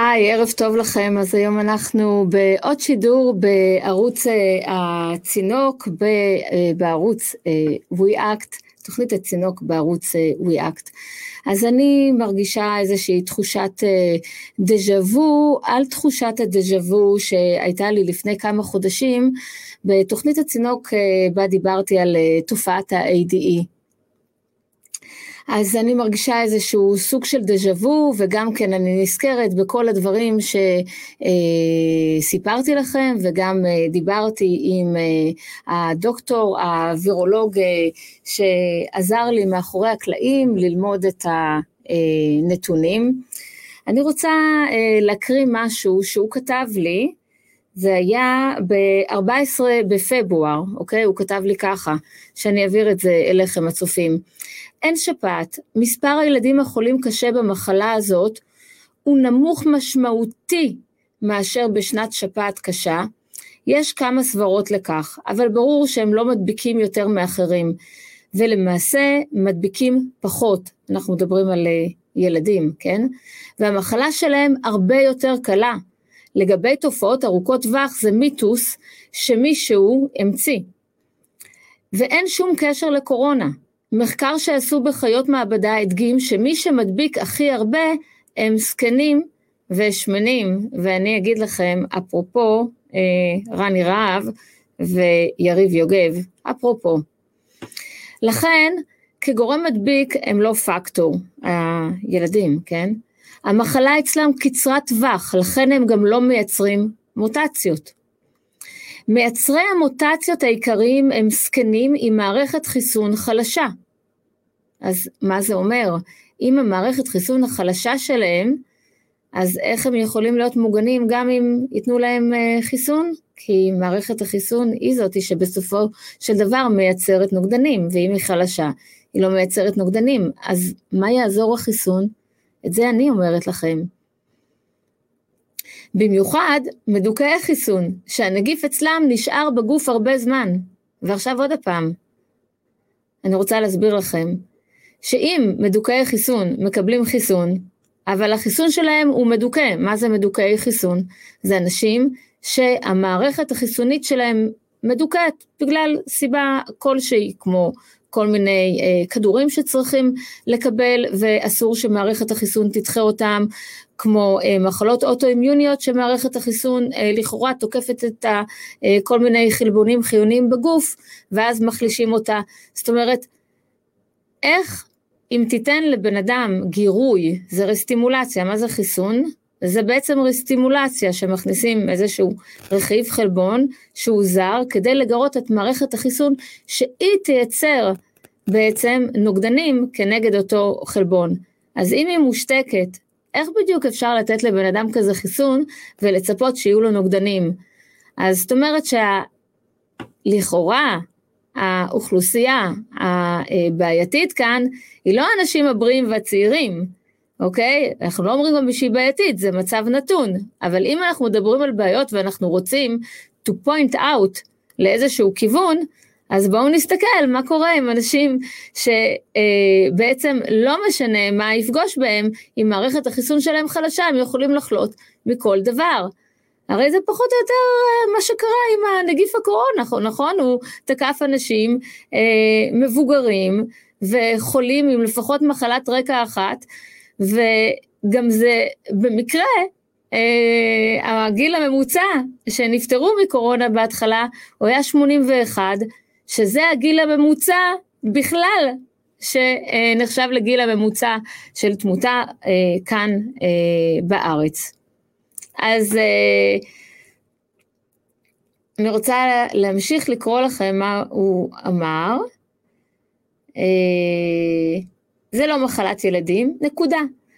ערב טוב לכם. אז היום אנחנו בעוד שידור בערוץ הצינוק, בערוץ WeAct, תוכנית הצינוק בערוץ WeAct. אז אני מרגישה איזושהי תחושת דז'ה-וו, על תחושת הדז'ה-וו שהייתה לי לפני כמה חודשים, בתוכנית הצינוק בה דיברתי על תופעת ה-ADE. אז אני מרגישה איזשהו סוג של דז'ה-וו, וגם כן אני נזכרת בכל הדברים שסיפרתי לכם, וגם דיברתי עם הדוקטור, הווירולוג, שעזר לי מאחורי הקלעים ללמוד את הנתונים. אני רוצה להקריא משהו שהוא כתב לי, זה היה ב-14 בפברואר, אוקיי? הוא כתב לי ככה, שאני אעביר את זה אליכם הצופים. אין שפעת, מספר הילדים החולים קשה במחלה הזאת הוא נמוך משמעותי מאשר בשנת שפעת קשה. יש כמה סברות לכך, אבל ברור שהם לא מדביקים יותר מאחרים, ולמעשה מדביקים פחות. אנחנו מדברים על ילדים, כן? והמחלה שלהם הרבה יותר קלה. לגבי תופעות ארוכות טווח זה מיתוס שמישהו המציא. ואין שום קשר לקורונה. מחקר שעשו בחיות מעבדה הדגים שמי שמדביק הכי הרבה הם זקנים ושמנים, ואני אגיד לכם אפרופו רני רהב ויריב יוגב, אפרופו. לכן כגורם מדביק הם לא פקטור, הילדים, כן? המחלה אצלם קצרת טווח, לכן הם גם לא מייצרים מוטציות. מייצרי המוטציות העיקריים הם זקנים עם מערכת חיסון חלשה. אז מה זה אומר? אם המערכת חיסון החלשה שלהם, אז איך הם יכולים להיות מוגנים גם אם ייתנו להם חיסון? כי מערכת החיסון היא זאת שבסופו של דבר מייצרת נוגדנים, ואם היא חלשה, היא לא מייצרת נוגדנים. אז מה יעזור החיסון? את זה אני אומרת לכם. במיוחד מדוכאי חיסון, שהנגיף אצלם נשאר בגוף הרבה זמן. ועכשיו עוד הפעם, אני רוצה להסביר לכם, שאם מדוכאי חיסון מקבלים חיסון, אבל החיסון שלהם הוא מדוכא. מה זה מדוכאי חיסון? זה אנשים שהמערכת החיסונית שלהם מדוכאת, בגלל סיבה כלשהי, כמו כל מיני כדורים שצריכים לקבל, ואסור שמערכת החיסון תדחה אותם, כמו מחלות אוטואימיוניות שמערכת החיסון לכאורה תוקפת את כל מיני חלבונים חיוניים בגוף, ואז מחלישים אותה. זאת אומרת, איך אם תיתן לבן אדם גירוי, זה רסטימולציה, מה זה חיסון? זה בעצם רסטימולציה שמכניסים איזשהו רכיב חלבון שהוא זר, כדי לגרות את מערכת החיסון, שהיא תייצר בעצם נוגדנים כנגד אותו חלבון. אז אם היא מושתקת, איך בדיוק אפשר לתת לבן אדם כזה חיסון, ולצפות שיהיו לו נוגדנים? אז זאת אומרת לכאורה, האוכלוסייה הבעייתית כאן, היא לא האנשים הבריאים והצעירים, אוקיי? אנחנו לא אומרים גם שהיא בעייתית, זה מצב נתון, אבל אם אנחנו מדברים על בעיות ואנחנו רוצים to point out לאיזשהו כיוון, אז בואו נסתכל מה קורה עם אנשים שבעצם לא משנה מה יפגוש בהם, אם מערכת החיסון שלהם חלשה, הם יכולים לחלות מכל דבר. הרי זה פחות או יותר מה שקרה עם הנגיף הקורונה, נכון? הוא תקף אנשים מבוגרים וחולים עם לפחות מחלת רקע אחת, וגם זה במקרה, הגיל הממוצע שנפטרו מקורונה בהתחלה, הוא היה 81, שזה הגיל הממוצע בכלל, שנחשב לגיל הממוצע של תמותה כאן בארץ. אז אני רוצה להמשיך לקרוא לכם מה הוא אמר. זה לא מחלת ילדים, נקודה.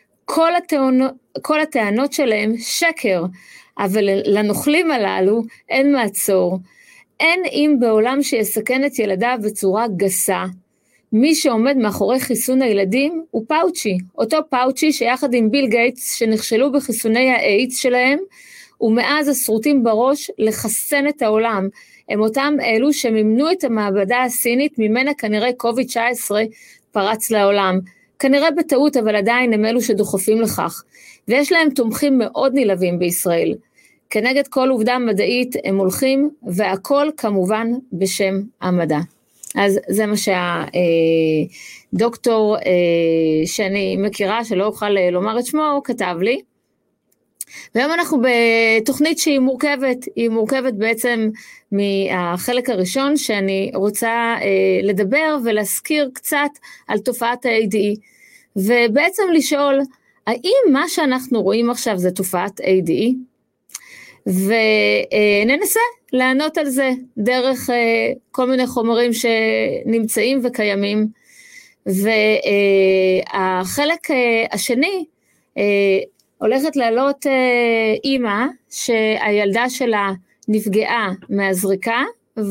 כל הטענות שלהם שקר, אבל לנוכלים הללו אין מעצור. אין אם בעולם שיסכן את ילדיו בצורה גסה. מי שעומד מאחורי חיסון הילדים הוא פאוצ'י, אותו פאוצ'י שיחד עם ביל גייטס שנכשלו בחיסוני האיידס שלהם, ומאז הסרוטים בראש לחסן את העולם. הם אותם אלו שמימנו את המעבדה הסינית, ממנה כנראה קוביד-19 פרץ לעולם. כנראה בטעות, אבל עדיין הם אלו שדוחפים לכך, ויש להם תומכים מאוד נלהבים בישראל. כנגד כל עובדה מדעית הם הולכים, והכל כמובן בשם המדע. אז זה מה שהדוקטור שאני מכירה, שלא אוכל לומר את שמו, כתב לי. והיום אנחנו בתוכנית שהיא מורכבת, היא מורכבת בעצם מהחלק הראשון, שאני רוצה לדבר ולהזכיר קצת על תופעת ה-ADE, ובעצם לשאול, האם מה שאנחנו רואים עכשיו זה תופעת ADE? וננסה לענות על זה דרך כל מיני חומרים שנמצאים וקיימים, והחלק השני הולכת לעלות אימא שהילדה שלה נפגעה מהזריקה,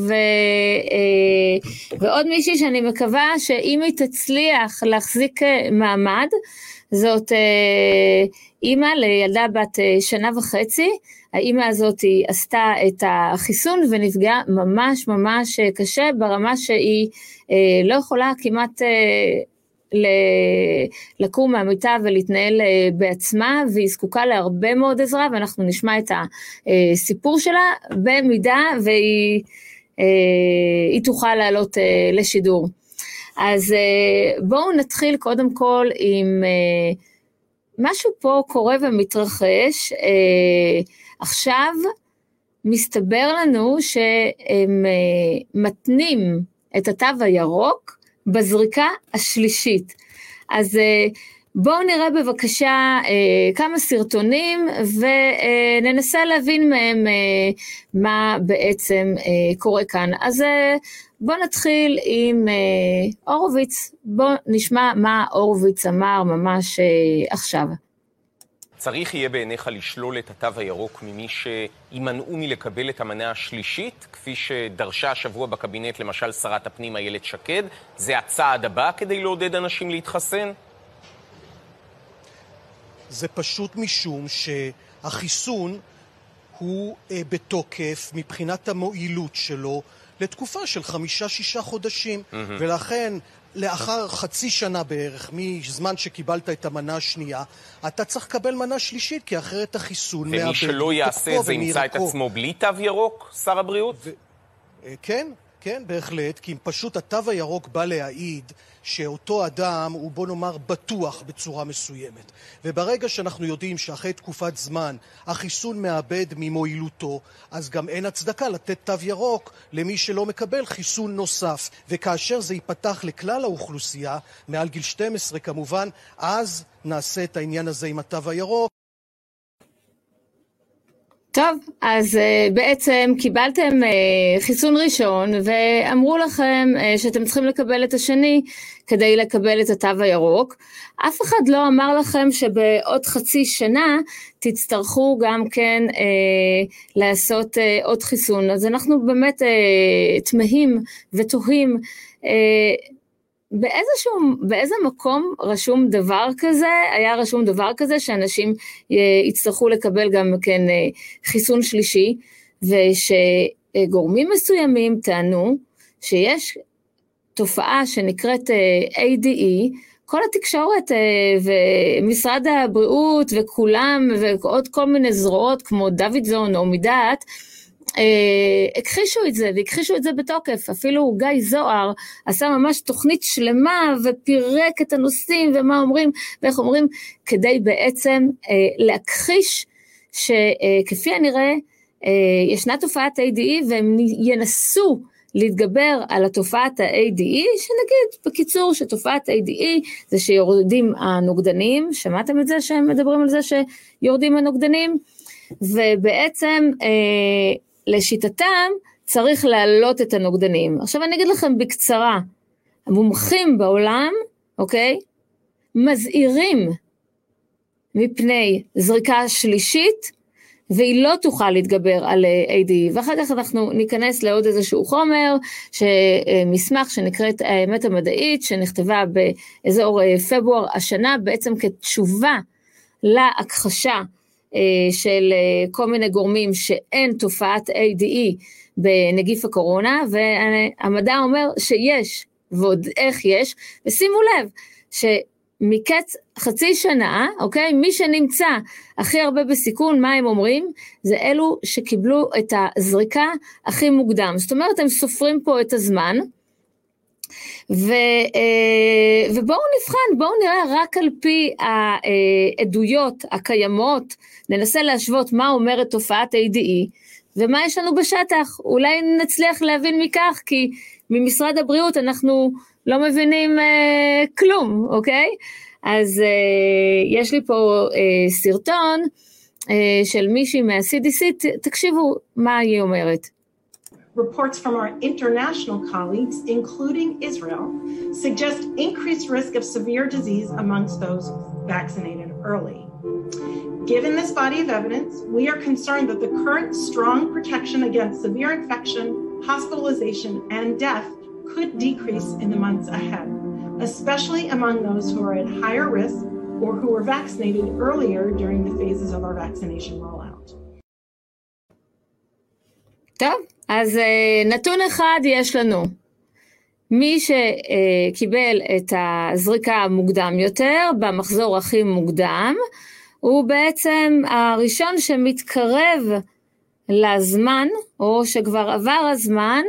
ועוד מישהי שאני מקווה שאם היא תצליח להחזיק מעמד, זאת אימא לילדה בת 1.5 שנה, האימא הזאת היא עשתה את החיסון ונפגעה ממש ממש קשה, ברמה שהיא לא יכולה כמעט לקום מהמיטה ולהתנהל בעצמה, והיא זקוקה להרבה מאוד עזרה, ואנחנו נשמע את הסיפור שלה במידה והיא תוכל לעלות לשידור. אז בואו נתחיל קודם כל עם משהו פה קורה ומתרחש. עכשיו מסתבר לנו שהם מתנים את התו הירוק בזריקה השלישית. אז בואו נראה בבקשה כמה סרטונים וננסה להבין מהם מה בעצם קורה כאן. אז בואו נתחיל עם הורוביץ, בואו נשמע מה הורוביץ אמר ממש עכשיו. צריך יהיה בעיניך לשלול את התו הירוק ממי שימנעו מלקבל את המנה השלישית, כפי שדרשה השבוע בקבינט למשל שרת הפנים איילת שקד? זה הצעד הבא כדי לעודד אנשים להתחסן? זה פשוט משום שהחיסון הוא בתוקף מבחינת המועילות שלו לתקופה של 5-6 חודשים, ולכן לאחר חצי שנה בערך, מזמן שקיבלת את המנה השנייה, אתה צריך לקבל מנה שלישית, כי אחרת החיסון מאבד. ומי שלא יעשה זה ימצא את עצמו בלי תו ירוק, שר הבריאות? כן, כן, בהחלט, כי פשוט התו הירוק בא להעיד שאותו אדם הוא, בוא נאמר, בטוח בצורה מסוימת. וברגע שאנחנו יודעים שאחרי תקופת זמן החיסון מאבד ממועילותו, אז גם אין הצדקה לתת תו ירוק למי שלא מקבל חיסון נוסף. וכאשר זה ייפתח לכלל האוכלוסייה, מעל גיל 12 כמובן, אז נעשה את העניין הזה עם התו הירוק. טוב, אז בעצם קיבלתם חיסון ראשון ואמרו לכם שאתם צריכים לקבל את השני כדי לקבל את התו הירוק. אף אחד לא אמר לכם שבעוד חצי שנה תצטרכו גם כן לעשות עוד חיסון. אז אנחנו באמת תמהים ותוהים באיזה מקום רשום דבר כזה, היה רשום דבר כזה שאנשים יצטרכו לקבל גם כן חיסון שלישי, ושגורמים מסוימים טענו שיש תופעה שנקראת ADE, כל התקשורת ומשרד הבריאות וכולם ועוד כל מיני זרועות כמו דוידזון או מדעת, הכחישו את זה, והכחישו את זה בתוקף. אפילו גיא זוהר עשה ממש תוכנית שלמה ופירק את הנושאים ומה אומרים ואיך אומרים, כדי בעצם להכחיש שכפי הנראה ישנה תופעת ADE, והם ינסו להתגבר על התופעת ה-ADE, שנגיד בקיצור שתופעת ADE זה שיורדים הנוגדנים. שמעתם את זה שהם מדברים על זה שיורדים הנוגדנים? ובעצם לשיטתם צריך להעלות את הנוגדנים. עכשיו אני אגיד לכם בקצרה, המומחים בעולם, אוקיי, מזהירים מפני זריקה שלישית, והיא לא תוכל להתגבר על ADE, ואחר כך אנחנו ניכנס לעוד איזשהו חומר, מסמך שנקראת האמת המדעית, שנכתבה באזור פברואר השנה, בעצם כתשובה להכחשה של כל מיני גורמים שאין תופעת ADE בנגיף הקורונה, והמדע אומר שיש, ועוד איך יש, ושימו לב מקץ חצי שנה, אוקיי? מי שנמצא הכי הרבה בסיכון, מה הם אומרים? זה אלו שקיבלו את הזריקה הכי מוקדם. זאת אומרת, הם סופרים פה את הזמן, ובואו נבחן, בואו נראה רק על פי העדויות הקיימות, ננסה להשוות מה אומרת תופעת ADE, ומה יש לנו בשטח. אולי נצליח להבין מכך, כי ממשרד הבריאות אנחנו לא מבינים כלום, אוקיי? אז יש לי פה סרטון של מישהי מה-CDC, תקשיבו מה היא אומרת. Reports from our international colleagues, including Israel, suggest increased risk of severe disease amongst those vaccinated early. Given this body of evidence, we are concerned that the current strong protection against severe infection, hospitalization, and death could decrease in the months ahead, especially among those who are at higher risk or who were vaccinated earlier during the phases of our vaccination rollout. טוב, אז נתון אחד יש לנו. מי שקיבל את הזריקה המוקדם יותר, במחזור הכי מוקדם, הוא בעצם הראשון שמתקרב לזמן, או שכבר עבר הזמן,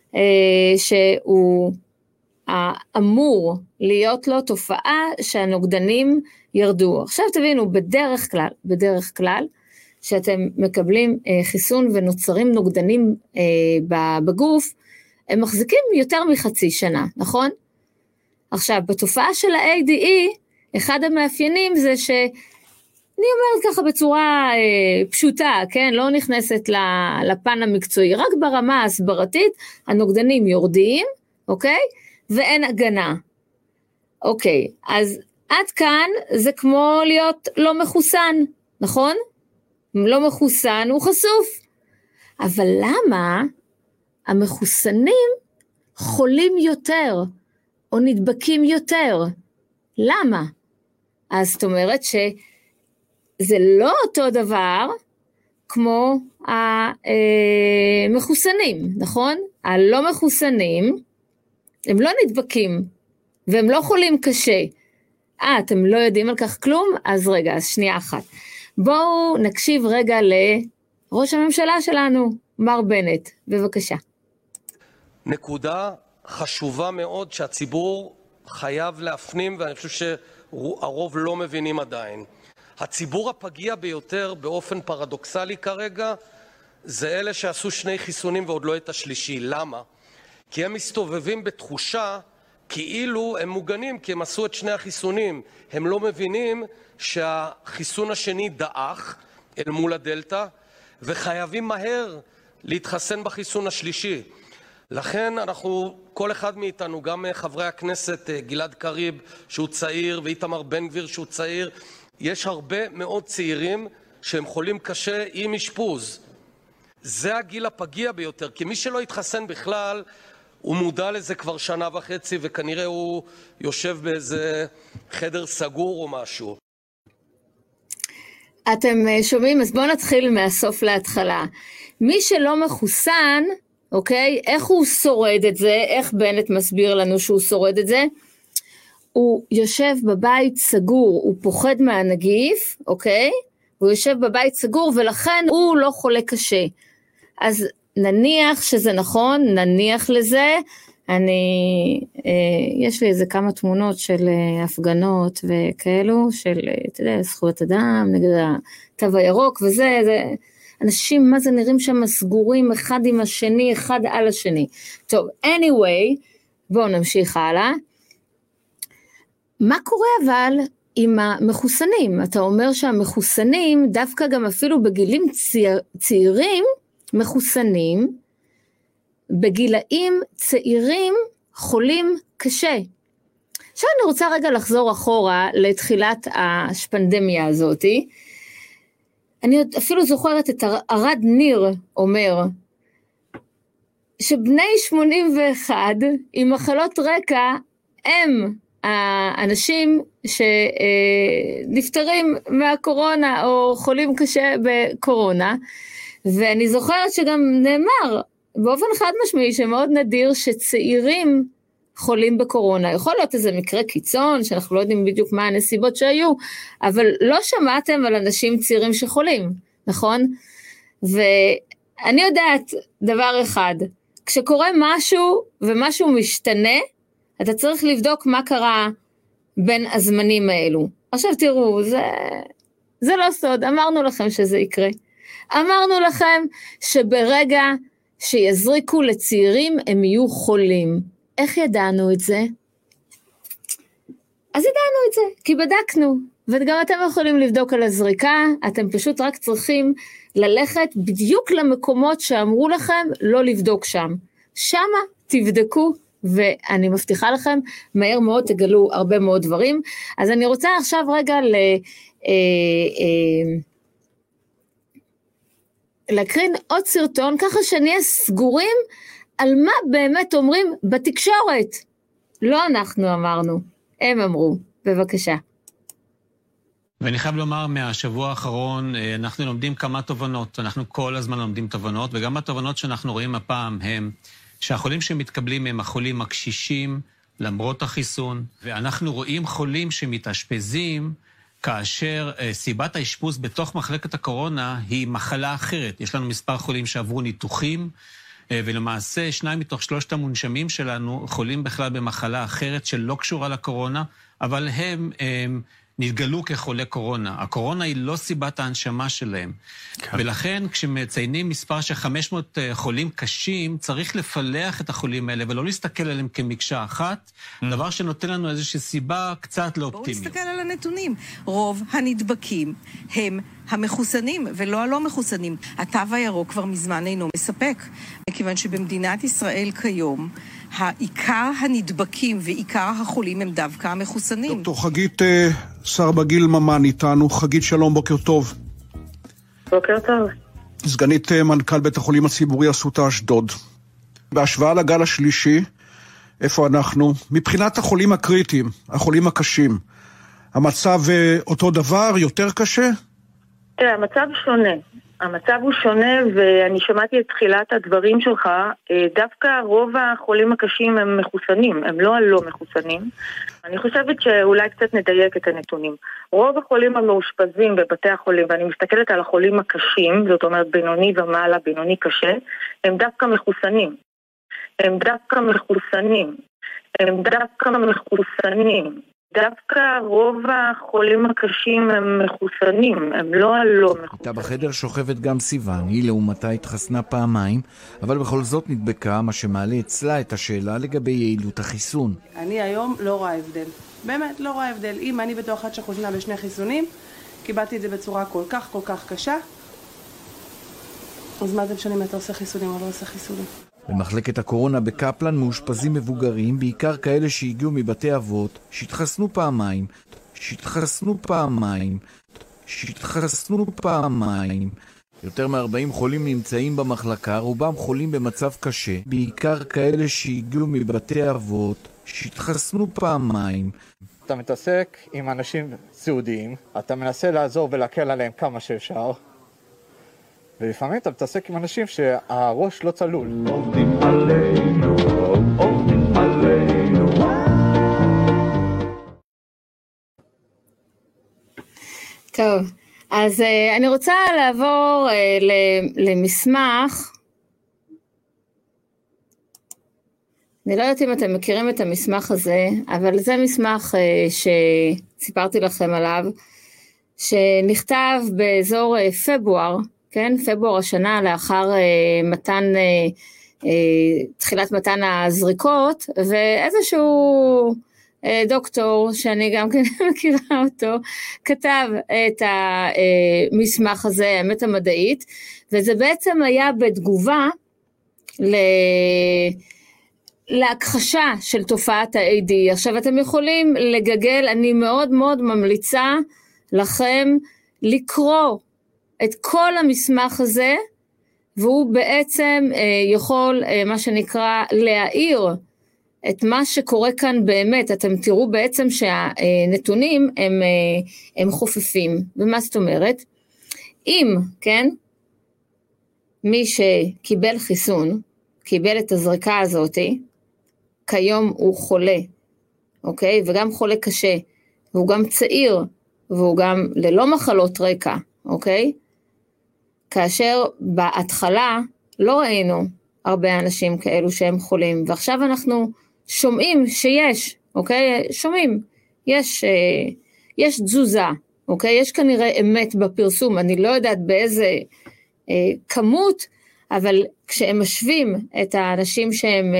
שהוא אמור להיות לו תופעה שהנוגדנים ירדו. עכשיו תבינו, בדרך כלל, שאתם מקבלים חיסון ונוצרים נוגדנים בגוף, הם מחזיקים יותר מחצי שנה, נכון? עכשיו, בתופעה של ה-ADE, אחד המאפיינים זה שאני אומרת ככה בצורה פשוטה, כן? לא נכנסת לפן המקצועי, רק ברמה ההסברתית, הנוגדנים יורדים, אוקיי? ואין הגנה. אוקיי, אז עד כאן זה כמו להיות לא מחוסן, נכון? לא מחוסן הוא חשוף. אבל למה המחוסנים חולים יותר, או נדבקים יותר? למה? אז זאת אומרת שזה לא אותו דבר כמו המחוסנים, נכון? הלא מחוסנים, הם לא נדבקים, והם לא חולים קשה. אתם לא יודעים על כך כלום? אז רגע, אז שנייה אחת. בואו נקשיב רגע לראש הממשלה שלנו, מר בנט, בבקשה. נקודה חשובה מאוד שהציבור חייב להפנים, ואני חושב שהרוב לא מבינים עדיין. הציבור הפגיע ביותר באופן פרדוקסלי כרגע, זה אלה שעשו 2 חיסונים ועוד לא את השלישי. למה? כי הם מסתובבים בתחושה כאילו הם מוגנים, כי הם עשו את 2 החיסונים. הם לא מבינים שהחיסון השני דאח אל מול הדלטה, וחייבים מהר להתחסן בחיסון השלישי. לכן אנחנו, כל אחד מאיתנו, גם חברי הכנסת גלעד קריב שהוא צעיר, ואיתמר בן גביר שהוא צעיר, יש הרבה מאוד צעירים שהם חולים קשה עם אשפוז. זה הגיל הפגיע ביותר, כי מי שלא יתחסן בכלל, הוא מודע לזה כבר 1.5 שנה, וכנראה הוא יושב באיזה חדר סגור או משהו. אתם שומעים? אז בואו נתחיל מהסוף להתחלה. מי שלא מחוסן, אוקיי, איך הוא שורד את זה? איך בנט מסביר לנו שהוא שורד את זה? הוא יושב בבית סגור, הוא פוחד מהנגיף, אוקיי? הוא יושב בבית סגור, ולכן הוא לא חולה קשה. אז נניח שזה נכון, נניח לזה, יש לי איזה כמה תמונות של הפגנות וכאלו, של, אתה יודע, זכויות אדם, נגד התו הירוק, וזה, אנשים, מה זה נראים שם סגורים, אחד עם השני, אחד על השני. טוב, anyway, בואו נמשיך הלאה. מה קורה אבל עם המחוסנים? אתה אומר שהמחוסנים, דווקא גם אפילו בגילים צעירים, מחוסנים, בגילאים צעירים חולים קשה. עכשיו אני רוצה רגע לחזור אחורה לתחילת הפנדמיה הזאת. אני אפילו זוכרת את ארד ניר אומר, שבני 81 עם מחלות רקע הם האנשים שנפטרים מהקורונה או חולים קשה בקורונה, ואני זוכרת שגם נאמר באופן חד משמעי שמאוד נדיר שצעירים חולים בקורונה, יכול להיות איזה מקרה קיצון, שאנחנו לא יודעים בדיוק מה הנסיבות שהיו, אבל לא שמעתם על אנשים צעירים שחולים, נכון? ואני יודעת דבר אחד, כשקורה משהו ומשהו משתנה, אתה צריך לבדוק מה קרה בין הזמנים האלו. עכשיו תראו, זה לא סוד, אמרנו לכם שזה יקרה. אמרנו לכם שברגע שיזריקו לצעירים הם יהיו חולים. איך ידענו את זה? אז ידענו את זה, כי בדקנו, וגם אתם יכולים לבדוק על הזריקה, אתם פשוט רק צריכים ללכת בדיוק למקומות שאמרו לכם לא לבדוק שם. שמה תבדקו, ואני מבטיחה לכם, מהר מאוד תגלו הרבה מאוד דברים. אז אני רוצה עכשיו רגע להקרין עוד סרטון, ככה שנהיה סגורים על מה באמת אומרים בתקשורת. לא אנחנו אמרנו, הם אמרו. בבקשה. ואני חייב לומר, מהשבוע האחרון אנחנו לומדים כמה תובנות, אנחנו כל הזמן לומדים תובנות, וגם התובנות שאנחנו רואים הפעם הם שהחולים שמתקבלים הם החולים הקשישים, למרות החיסון, ואנחנו רואים חולים שמתאשפזים, כאשר סיבת האשפוז בתוך מחלקת הקורונה היא מחלה אחרת. יש לנו מספר חולים שעברו ניתוחים, ולמעשה 2 מתוך 3 המונשמים שלנו חולים בכלל במחלה אחרת שלא קשורה לקורונה, אבל הם נתגלו כחולי קורונה. הקורונה היא לא סיבת ההנשמה שלהם. כן. ולכן כשמציינים מספר של 500 חולים קשים, צריך לפלח את החולים האלה ולא להסתכל עליהם כמקשה אחת, דבר שנותן לנו איזושהי סיבה קצת לא אופטימית. בואו נסתכל על הנתונים. רוב הנדבקים הם המחוסנים ולא הלא מחוסנים. התו הירוק כבר מזמן אינו מספק, מכיוון שבמדינת ישראל כיום העיקר הנדבקים ועיקר החולים הם דווקא המחוסנים. דוקטור חגית סרבגיל ממן איתנו. חגית, שלום, בוקר טוב. בוקר טוב. סגנית מנכ"ל בית החולים הציבורי אסותא אשדוד. בהשוואה לגל השלישי, איפה אנחנו? מבחינת החולים הקריטיים, החולים הקשים, המצב אותו דבר, יותר קשה? תראה, המצב שונה. המצב הוא שונה, ואני שמעתי את תחילת הדברים שלך, דווקא רוב החולים הקשים הם מחוסנים, הם לא הלא מחוסנים. אני חושבת שאולי קצת נדייק את הנתונים. רוב החולים המאושפזים בבתי החולים, ואני מסתכלת על החולים הקשים, זאת אומרת בינוני ומעלה, בינוני קשה, הם דווקא מחוסנים. הם דווקא מחוסנים. הם דווקא מחוסנים. דווקא רוב החולים הקשים הם מחוסנים, הם לא הלא מחוסנים. איתה בחדר שוכבת גם סיוון, היא לעומתה התחסנה פעמיים, אבל בכל זאת נדבקה, מה שמעלה אצלה את השאלה לגבי יעילות החיסון. אני היום לא רואה הבדל, באמת לא רואה הבדל. אם אני בתור אחת שחוסנה ב2 חיסונים, קיבלתי את זה בצורה כל כך קשה, אז מה זה משנה אם אתה עושה חיסונים או לא עושה חיסונים? במחלקת הקורונה בקפלן מאושפזים מבוגרים, בעיקר כאלה שהגיעו מבתי אבות, שהתחסנו פעמיים. יותר מ-40 חולים נמצאים במחלקה, רובם חולים במצב קשה, בעיקר כאלה שהגיעו מבתי אבות, שהתחסנו פעמיים. אתה מתעסק עם אנשים סיעודיים, אתה מנסה לעזור ולהקל עליהם כמה שאפשר, ולפעמים אתה מתעסק עם אנשים שהראש לא צלול. עובדים עלינו. טוב, אז אני רוצה לעבור למסמך. אני לא יודעת אם אתם מכירים את המסמך הזה, אבל זה מסמך שסיפרתי לכם עליו, שנכתב באזור פברואר, כן, פברואר השנה לאחר תחילת מתן הזריקות, ואיזשהו דוקטור, שאני גם כן מכירה אותו, כתב את המסמך הזה, האמת המדעית, וזה בעצם היה בתגובה להכחשה של תופעת ה-AD. עכשיו אתם יכולים לגגל, אני מאוד מאוד ממליצה לכם לקרוא את כל המסמך הזה, והוא בעצם יכול, מה שנקרא, להעיר את מה שקורה כאן באמת. אתם תראו בעצם שהנתונים הם חופפים. ומה זאת אומרת? אם, כן, מי שקיבל חיסון, קיבל את הזריקה הזאת, כיום הוא חולה, אוקיי? וגם חולה קשה, והוא גם צעיר, והוא גם ללא מחלות רקע, אוקיי? כאשר בהתחלה לא ראינו הרבה אנשים כאלו שהם חולים, ועכשיו אנחנו שומעים שיש, אוקיי? שומעים, יש תזוזה, אוקיי? יש כנראה אמת בפרסום, אני לא יודעת באיזה כמות, אבל כשהם משווים את האנשים שהם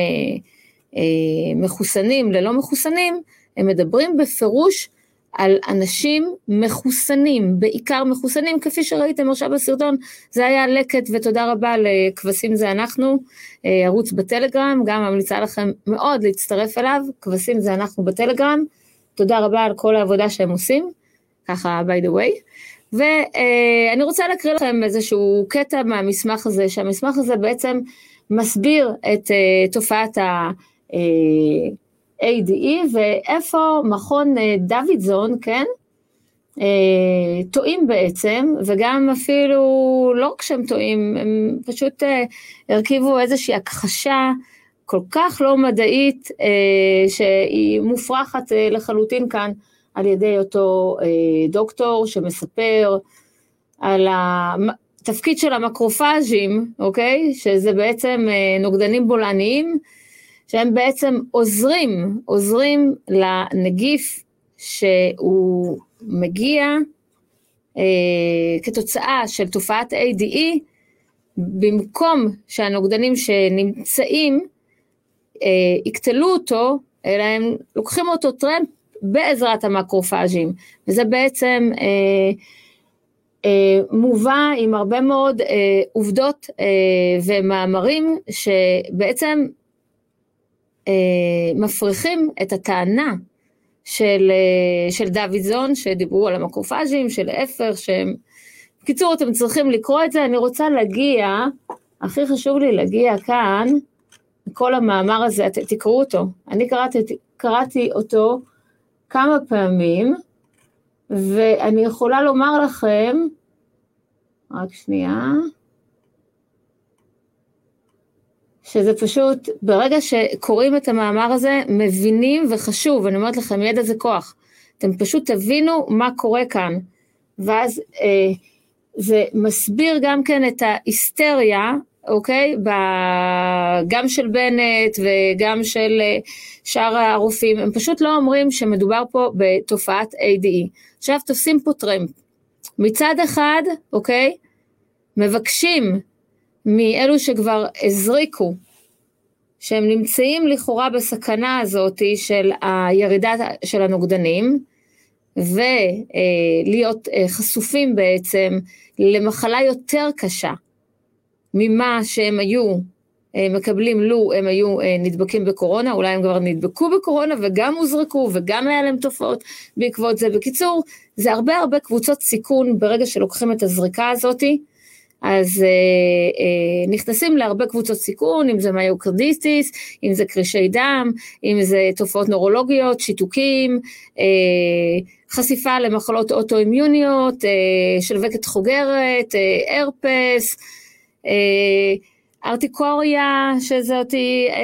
מחוסנים ללא מחוסנים, הם מדברים בפירוש על אנשים מחוסנים, בעיקר מחוסנים, כפי שראיתם עכשיו בסרטון, זה היה לקט, ותודה רבה לכבשים זה אנחנו, ערוץ בטלגרם, גם ממליצה לכם מאוד להצטרף אליו, כבשים זה אנחנו בטלגרם, תודה רבה על כל העבודה שהם עושים, ככה by the way, ואני רוצה להקריא לכם איזשהו קטע מהמסמך הזה, שהמסמך הזה בעצם מסביר את תופעת ADE, ואיפה מכון דוידזון, כן, טועים בעצם, וגם אפילו לא כשהם טועים, הם פשוט הרכיבו איזושהי הכחשה כל כך לא מדעית, שהיא מופרכת לחלוטין כאן, על ידי אותו דוקטור שמספר על התפקיד של המקרופאז'ים, אוקיי? שזה בעצם נוגדנים בולעניים, שהם בעצם עוזרים לנגיף שהוא מגיע כתוצאה של תופעת ADE, במקום שהנוגדנים שנמצאים יקטלו אותו, אלא הם לוקחים אותו טרמפ בעזרת המקרופאז'ים, וזה בעצם מובא עם הרבה מאוד עובדות ומאמרים שבעצם מפריכים את הטענה של דוידזון, שדיברו על המקרופאז'ים, של אפר, שהם, בקיצור אתם צריכים לקרוא את זה, אני רוצה להגיע, הכי חשוב לי להגיע כאן, כל המאמר הזה, תקראו אותו, אני קראתי אותו כמה פעמים, ואני יכולה לומר לכם, רק שנייה, שזה פשוט, ברגע שקוראים את המאמר הזה, מבינים וחשוב, אני אומרת לכם, ידע זה כוח, אתם פשוט תבינו מה קורה כאן, ואז זה מסביר גם כן את ההיסטריה, אוקיי? גם של בנט וגם של שאר הרופאים, הם פשוט לא אומרים שמדובר פה בתופעת ADE. עכשיו תופסים פה טרמפ. מצד אחד, אוקיי? מבקשים מאלו שכבר הזריקו, שהם נמצאים לכאורה בסכנה הזאת של הירידה של הנוגדנים, ולהיות חשופים בעצם למחלה יותר קשה, ממה שהם היו מקבלים לו הם היו נדבקים בקורונה, אולי הם כבר נדבקו בקורונה וגם הוזרקו וגם היה להם תופעות בעקבות זה. בקיצור, זה הרבה קבוצות סיכון ברגע שלוקחים את הזריקה הזאת, אז נכנסים להרבה קבוצות סיכון, אם זה מיוקרדיטיס, אם זה קרישי דם, אם זה תופעות נורולוגיות, שיתוקים, חשיפה למחלות אוטואימיוניות, שלווקת חוגרת, הרפס, ארטיקוריה, שזאת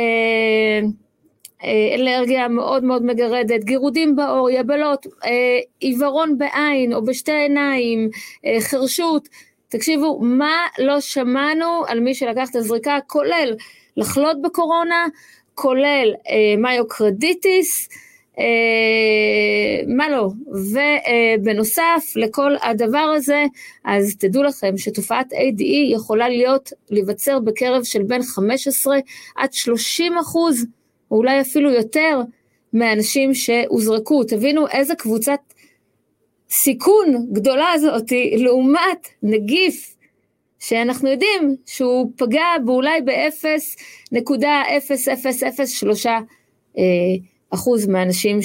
אלרגיה מאוד מאוד מגרדת, גירודים בעור, יבלות, עיוורון בעין או בשתי עיניים, חרשות. תקשיבו, מה לא שמענו על מי שלקח את הזריקה, כולל לחלות בקורונה, כולל מיוקרדיטיס, מה לא, ובנוסף לכל הדבר הזה, אז תדעו לכם שתופעת ADE יכולה להיווצר בקרב של בין 15 עד 30%, או אולי אפילו יותר, מהאנשים שהוזרקו. תבינו איזה קבוצת סיכון גדולה הזאת, לעומת נגיף, שאנחנו יודעים שהוא פגע באולי ב-0.0003% מהאנשים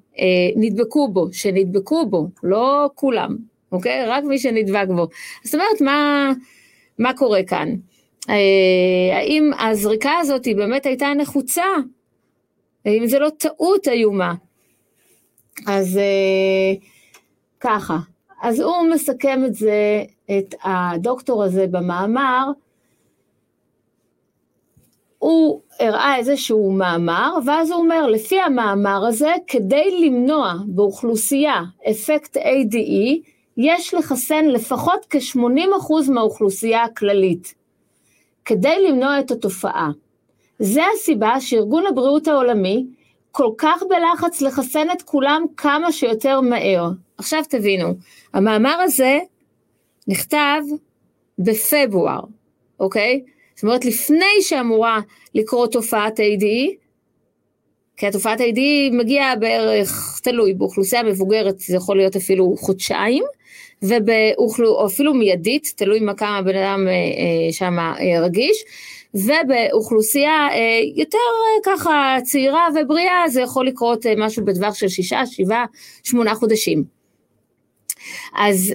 שנדבקו בו, לא כולם, אוקיי? רק מי שנדבק בו. זאת אומרת, מה קורה כאן? האם הזריקה הזאת באמת הייתה נחוצה? האם זה לא טעות איומה? אז ככה, אז הוא מסכם את זה, את הדוקטור הזה במאמר, הוא הראה איזשהו מאמר, ואז הוא אומר, לפי המאמר הזה, כדי למנוע באוכלוסייה אפקט ADE, יש לחסן לפחות כ-80% מהאוכלוסייה הכללית, כדי למנוע את התופעה. זה הסיבה שארגון הבריאות העולמי כל כך בלחץ לחסן את כולם כמה שיותר מהר. עכשיו תבינו, המאמר הזה נכתב בפברואר, אוקיי? זאת אומרת, לפני שאמורה לקרות תופעת ADE, כי התופעת ADE מגיעה בערך, תלוי, באוכלוסייה מבוגרת זה יכול להיות אפילו חודשיים, או אפילו מיידית, תלוי כמה בן אדם שם רגיש, ובאוכלוסייה יותר ככה צעירה ובריאה, זה יכול לקרות משהו בדבר של 6, 7, 8 חודשים. אז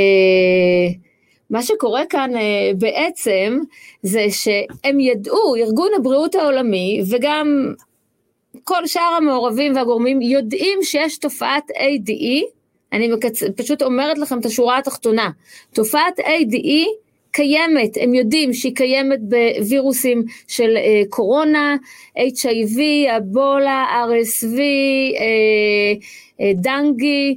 מה שקורה כאן בעצם, זה שהם ידעו, ארגון הבריאות העולמי, וגם כל שאר המעורבים והגורמים, יודעים שיש תופעת ADE, אני פשוט אומרת לכם את השורה התחתונה, תופעת ADE קיימת, הם יודעים שהיא קיימת בווירוסים של קורונה, HIV, אבולה, RSV, דנגי,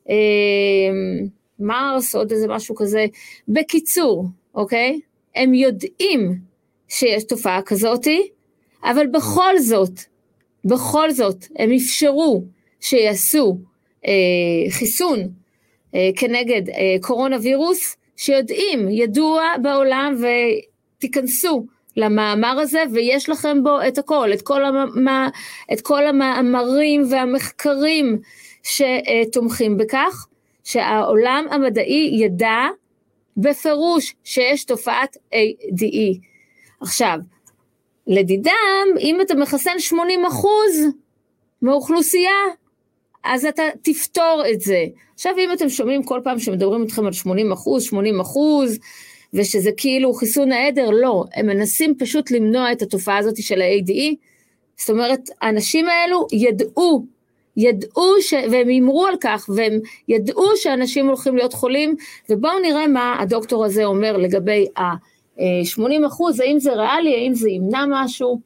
מרס, עוד איזה משהו כזה, בקיצור, אוקיי? הם יודעים שיש תופעה כזאת, אבל בכל זאת, הם אפשרו שיעשו חיסון כנגד קורונה וירוס, ידוע בעולם, ותיכנסו למאמר הזה, ויש לכם בו את הכל, את כל המאמרים והמחקרים שתומכים בכך, שהעולם המדעי ידע בפירוש שיש תופעת ADE. עכשיו, לדידם, אם אתה מחסן 80% מהאוכלוסייה, אז אתה תפתור את זה. עכשיו, אם אתם שומעים כל פעם שמדברים אתכם על 80%, ושזה כאילו חיסון העדר, לא, הם מנסים פשוט למנוע את התופעה הזאת של ה-ADE, זאת אומרת, האנשים האלו ידעו והם אמרו על כך, והם ידעו שאנשים הולכים להיות חולים, ובואו נראה מה הדוקטור הזה אומר לגבי ה-80%, האם זה ריאלי, האם זה ימנע משהו.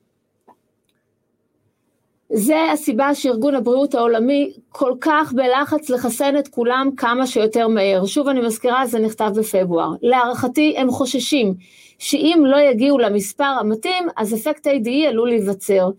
זה הסיבה שארגון הבריאות העולמי כל כך בלחץ לחסן את כולם כמה שיותר מהר. שוב אני מזכירה, זה נכתב בפברואר. להערכתי הם חוששים שאם לא יגיעו למספר המתאים, אז אפקט ADE עלול להיווצר,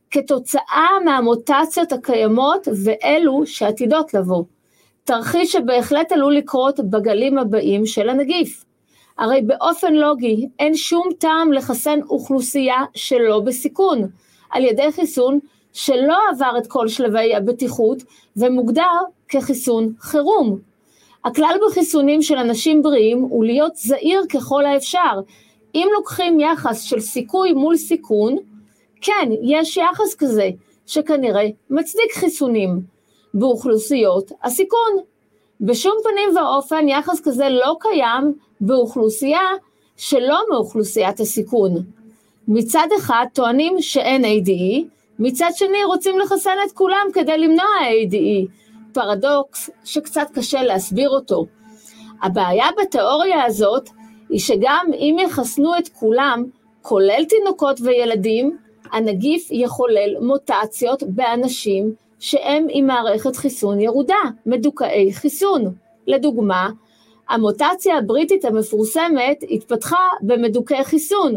כתוצאה מהמוטציות הקיימות ואלו שעתידות לבוא. תרחיש שבהחלט עלול לקרות בגלים הבאים של הנגיף. הרי באופן לוגי אין שום טעם לחסן אוכלוסייה שלא בסיכון, על ידי חיסון שלא עבר את כל שלבי הבטיחות ומוגדר כחיסון חירום. הכלל בחיסונים של אנשים בריאים הוא להיות זהיר ככל האפשר. אם לוקחים יחס של סיכוי מול סיכון, כן, יש יחס כזה שכנראה מצדיק חיסונים באוכלוסיות הסיכון. בשום פנים ואופן יחס כזה לא קיים באוכלוסייה שלא מאוכלוסיית הסיכון. מצד אחד טוענים שאין ADE, מצד שני רוצים לחסן את כולם כדי למנוע ADE, פרדוקס שקצת קשה להסביר אותו. הבעיה בתיאוריה הזאת היא שגם אם יחסנו את כולם, כולל תינוקות וילדים, הנגיף יחולל מוטציות באנשים שהם עם מערכת חיסון ירודה, מדוכאי חיסון. לדוגמה, המוטציה הבריטית המפורסמת התפתחה במדוכאי חיסון,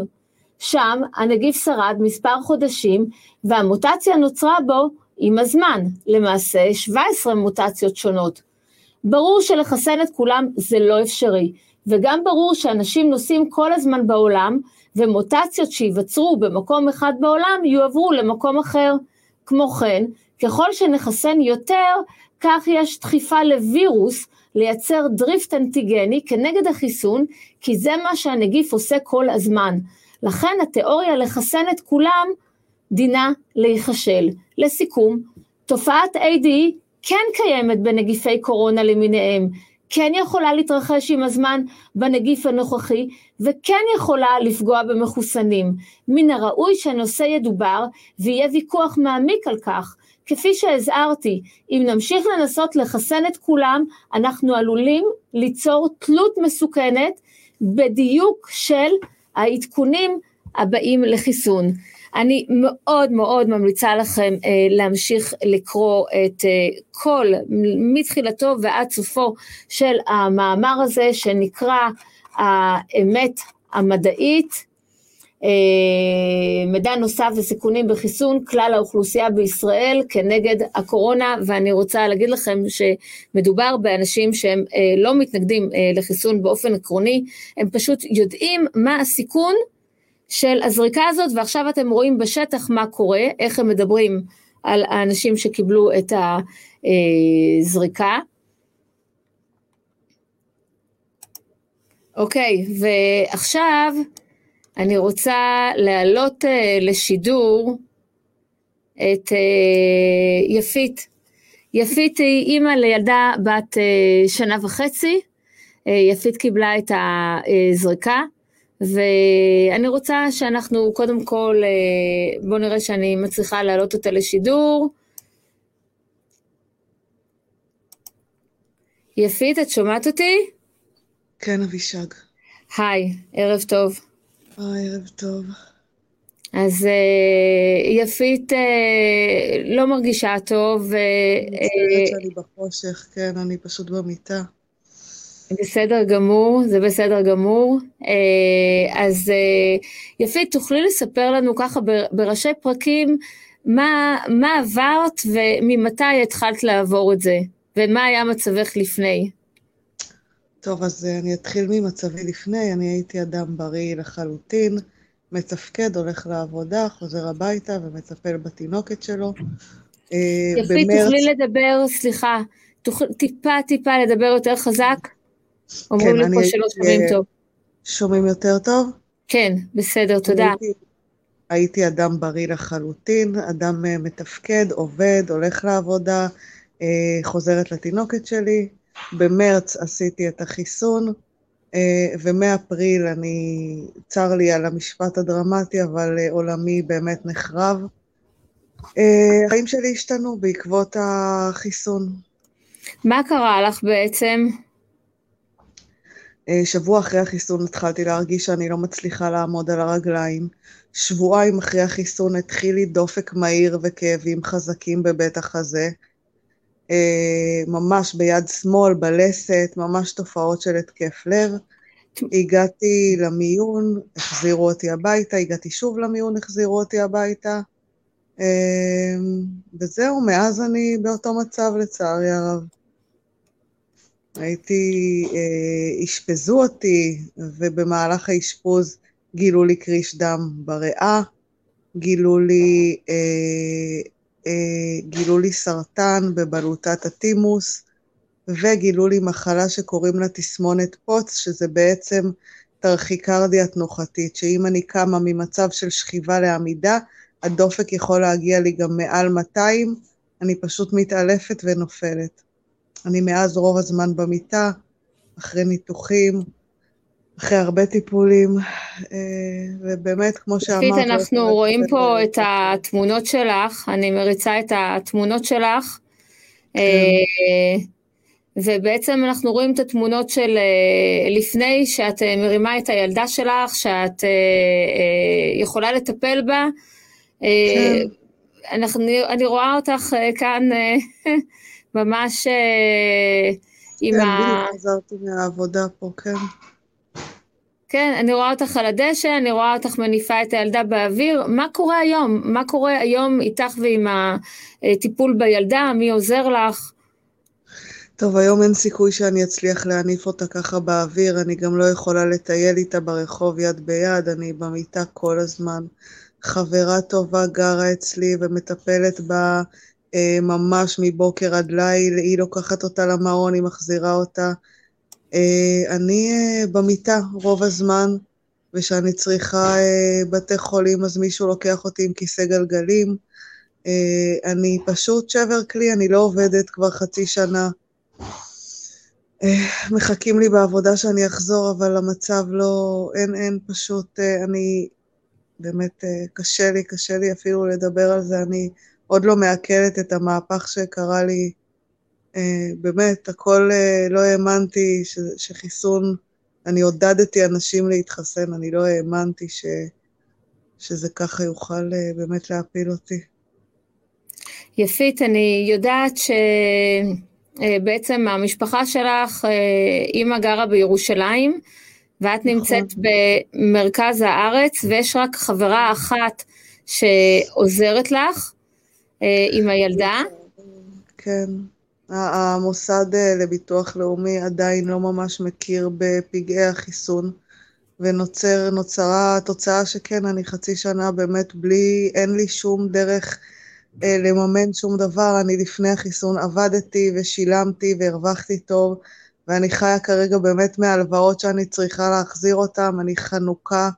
שם הנגיף שרד מספר חודשים, והמוטציה נוצרה בו עם הזמן, למעשה 17 מוטציות שונות. ברור שלחסן את כולם זה לא אפשרי, וגם ברור שאנשים נוסעים כל הזמן בעולם, ומוטציות שיווצרו במקום אחד בעולם יועברו למקום אחר. כמו כן, ככל שנחסן יותר, כך יש דחיפה לווירוס לייצר דריפט אנטיגני כנגד החיסון, כי זה מה שהנגיף עושה כל הזמן. לכן התיאוריה לחסן את כולם דינה להיכשל. לסיכום, תופעת ADE כן קיימת בנגיפי קורונה למיניהם, כן יכולה להתרחש עם הזמן בנגיף הנוכחי, וכן יכולה לפגוע במחוסנים. מן הראוי שהנושא ידובר, ויהיה ויכוח מעמיק על כך. כפי שהזהרתי, אם נמשיך לנסות לחסן את כולם, אנחנו עלולים ליצור תלות מסוכנת בדיוק של העדכונים הבאים לחיסון. אני מאוד מאוד ממליצה לכם להמשיך לקרוא את כל, מתחילתו ועד סופו של המאמר הזה, שנקרא האמת המדעית, מידע נוסף וסיכונים בחיסון כלל האוכלוסייה בישראל כנגד הקורונה, ואני רוצה להגיד לכם שמדובר באנשים שהם לא מתנגדים לחיסון באופן עקרוני, הם פשוט יודעים מה הסיכון של הזריקה הזאת, ועכשיו אתם רואים בשטח מה קורה, איך הם מדברים על האנשים שקיבלו את הזריקה. אוקיי, ועכשיו אני רוצה להעלות לשידור את יפית. יפית היא אימא לילדה בת 1.5, יפית קיבלה את הזריקה, ואני רוצה שאנחנו קודם כל, בואו נראה שאני מצליחה להעלות אותה לשידור. יפית, את שומעת אותי? כן, אבישג. היי, ערב טוב. ערב טוב. אז יפית לא מרגישה טוב. אני מצטערת שאני בחושך, כן, אני פשוט במיטה. בסדר גמור, זה בסדר גמור. אז יפית, תוכלי לספר לנו ככה בראשי פרקים, מה עברת וממתי התחלת לעבור את זה, ומה היה מצבך לפני? טוב, אז אני אתחיל ממצבי לפני. אני הייתי אדם בריא לחלוטין, מתפקד, הולך לעבודה, חוזר הביתה ומטפל בתינוקת שלו. יפית, תוכלי לדבר, סליחה, טיפה לדבר יותר חזק? אומרים לי פה שלא שומעים טוב. שומעים יותר טוב? כן, בסדר, תודה. הייתי אדם בריא לחלוטין, אדם מתפקד, עובד, הולך לעבודה, חוזרת לתינוקת שלי. במרץ עשיתי את החיסון, ומאפריל צר לי על המשפט הדרמטי, אבל עולמי באמת נחרב. החיים שלי השתנו בעקבות החיסון. מה קרה לך בעצם? שבוע אחרי החיסון התחלתי להרגיש שאני לא מצליחה לעמוד על הרגליים. שבועיים אחרי החיסון התחיל לי דופק מהיר וכאבים חזקים בבית החזה. ממש ביד שמאל, בלסת, ממש תופעות של התקף לב. הגעתי למיון, החזירו אותי הביתה, הגעתי שוב למיון, החזירו אותי הביתה. וזהו, מאז אני באותו מצב לצערי הרב. אשפזו אותי, ובמהלך האשפוז גילו לי קריש דם בריאה, גילו לי סרטן בבלוטת התימוס, וגילו לי מחלה שקוראים לה תסמונת פוץ, שזה בעצם טרכיקרדיה תנוחתית, שאם אני קמה ממצב של שכיבה לעמידה, הדופק יכול להגיע לי גם מעל 200, אני פשוט מתעלפת ונופלת. אני מאז רוב הזמן במיטה, אחרי ניתוחים, אחרי הרבה טיפולים, ובאמת כמו שאמרת... אנחנו רואים פה את התמונות שלך, אני מריצה את התמונות שלך, ובעצם אנחנו רואים את התמונות של לפני שאת מרימה את הילדה שלך, שאת יכולה לטפל בה, אני רואה אותך כאן ממש עם בדיוק חזרתי מהעבודה פה, כן. כן, אני רואה אותך על הדשא, אני רואה אותך מניפה את הילדה באוויר. מה קורה היום? מה קורה היום איתך ועם הטיפול בילדה? מי עוזר לך? טוב, היום אין סיכוי שאני אצליח להניף אותה ככה באוויר, אני גם לא יכולה לטייל איתה ברחוב יד ביד, אני במיטה כל הזמן. חברה טובה גרה אצלי ומטפלת בה ממש מבוקר עד ליל, היא לוקחת אותה למעון, היא מחזירה אותה. אני במיטה רוב הזמן, ושאני צריכה בתי חולים, אז מישהו לוקח אותי עם כיסא גלגלים. אני פשוט שבר כלי, אני לא עובדת כבר חצי שנה. מחכים לי בעבודה שאני אחזור, אבל המצב לא, אין פשוט, אני באמת קשה לי אפילו לדבר על זה, אני עוד לא מעכלת את המהפך שקרה לי, באמת, הכל לא האמנתי שחיסון, אני עודדתי אנשים להתחסן, אני לא האמנתי שזה ככה יוכל באמת להפיל אותי. יפית, אני יודעת שבעצם המשפחה שלך, אמא גרה בירושלים, ואת נמצאת במרכז הארץ, ויש רק חברה אחת שעוזרת לך עם הילדה. כן, המוסד לביטוח לאומי עדיין לא ממש מכיר בפגעי החיסון, ונוצרה תוצאה שכן, אני חצי שנה באמת אין לי שום דרך לממן שום דבר. אני לפני החיסון עבדתי ושילמתי והרווחתי טוב, ואני חיה כרגע באמת מהלוואות שאני צריכה להחזיר אותם, אני חנוכה.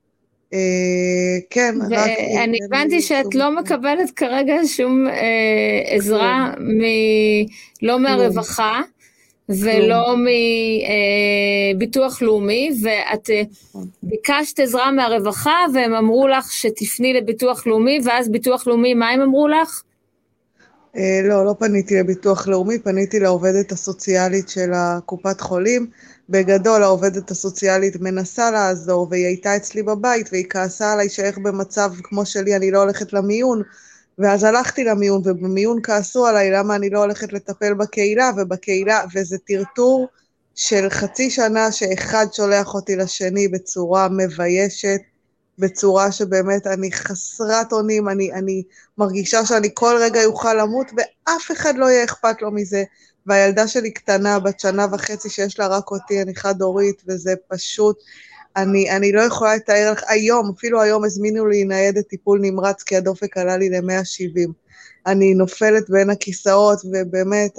כן, רק... אני הבנתי שאת לא מקבלת כרגע שום עזרה, לא מהרווחה, ולא מביטוח לאומי, ואת ביקשת עזרה מהרווחה, והם אמרו לך שתפני לביטוח לאומי, ואז ביטוח לאומי, מה הם אמרו לך? לא פניתי לביטוח לאומי, פניתי לעובדת הסוציאלית של הקופת חולים. בגדול העובדת הסוציאלית מנסה לעזור, והיא הייתה אצלי בבית, והיא כעסה עליי שאיך במצב כמו שלי אני לא הולכת למיון, ואז הלכתי למיון, ובמיון כעסו עליי למה אני לא הולכת לטפל בקהילה, וזה טרטור של חצי שנה שאחד שולח אותי לשני בצורה מביישת, בצורה שבאמת אני חסרת אונים, אני מרגישה שאני כל רגע יוכל למות, ואף אחד לא יהיה אכפת לו מזה, והילדה שלי קטנה, בת 1.5 שנה שיש לה רק אותי, אני חד הורית, וזה פשוט, אני לא יכולה לתאר לך, אפילו היום הזמינו לי ניידת טיפול נמרץ, כי הדופק עלה לי ל-170, אני נופלת בין הכיסאות, ובאמת,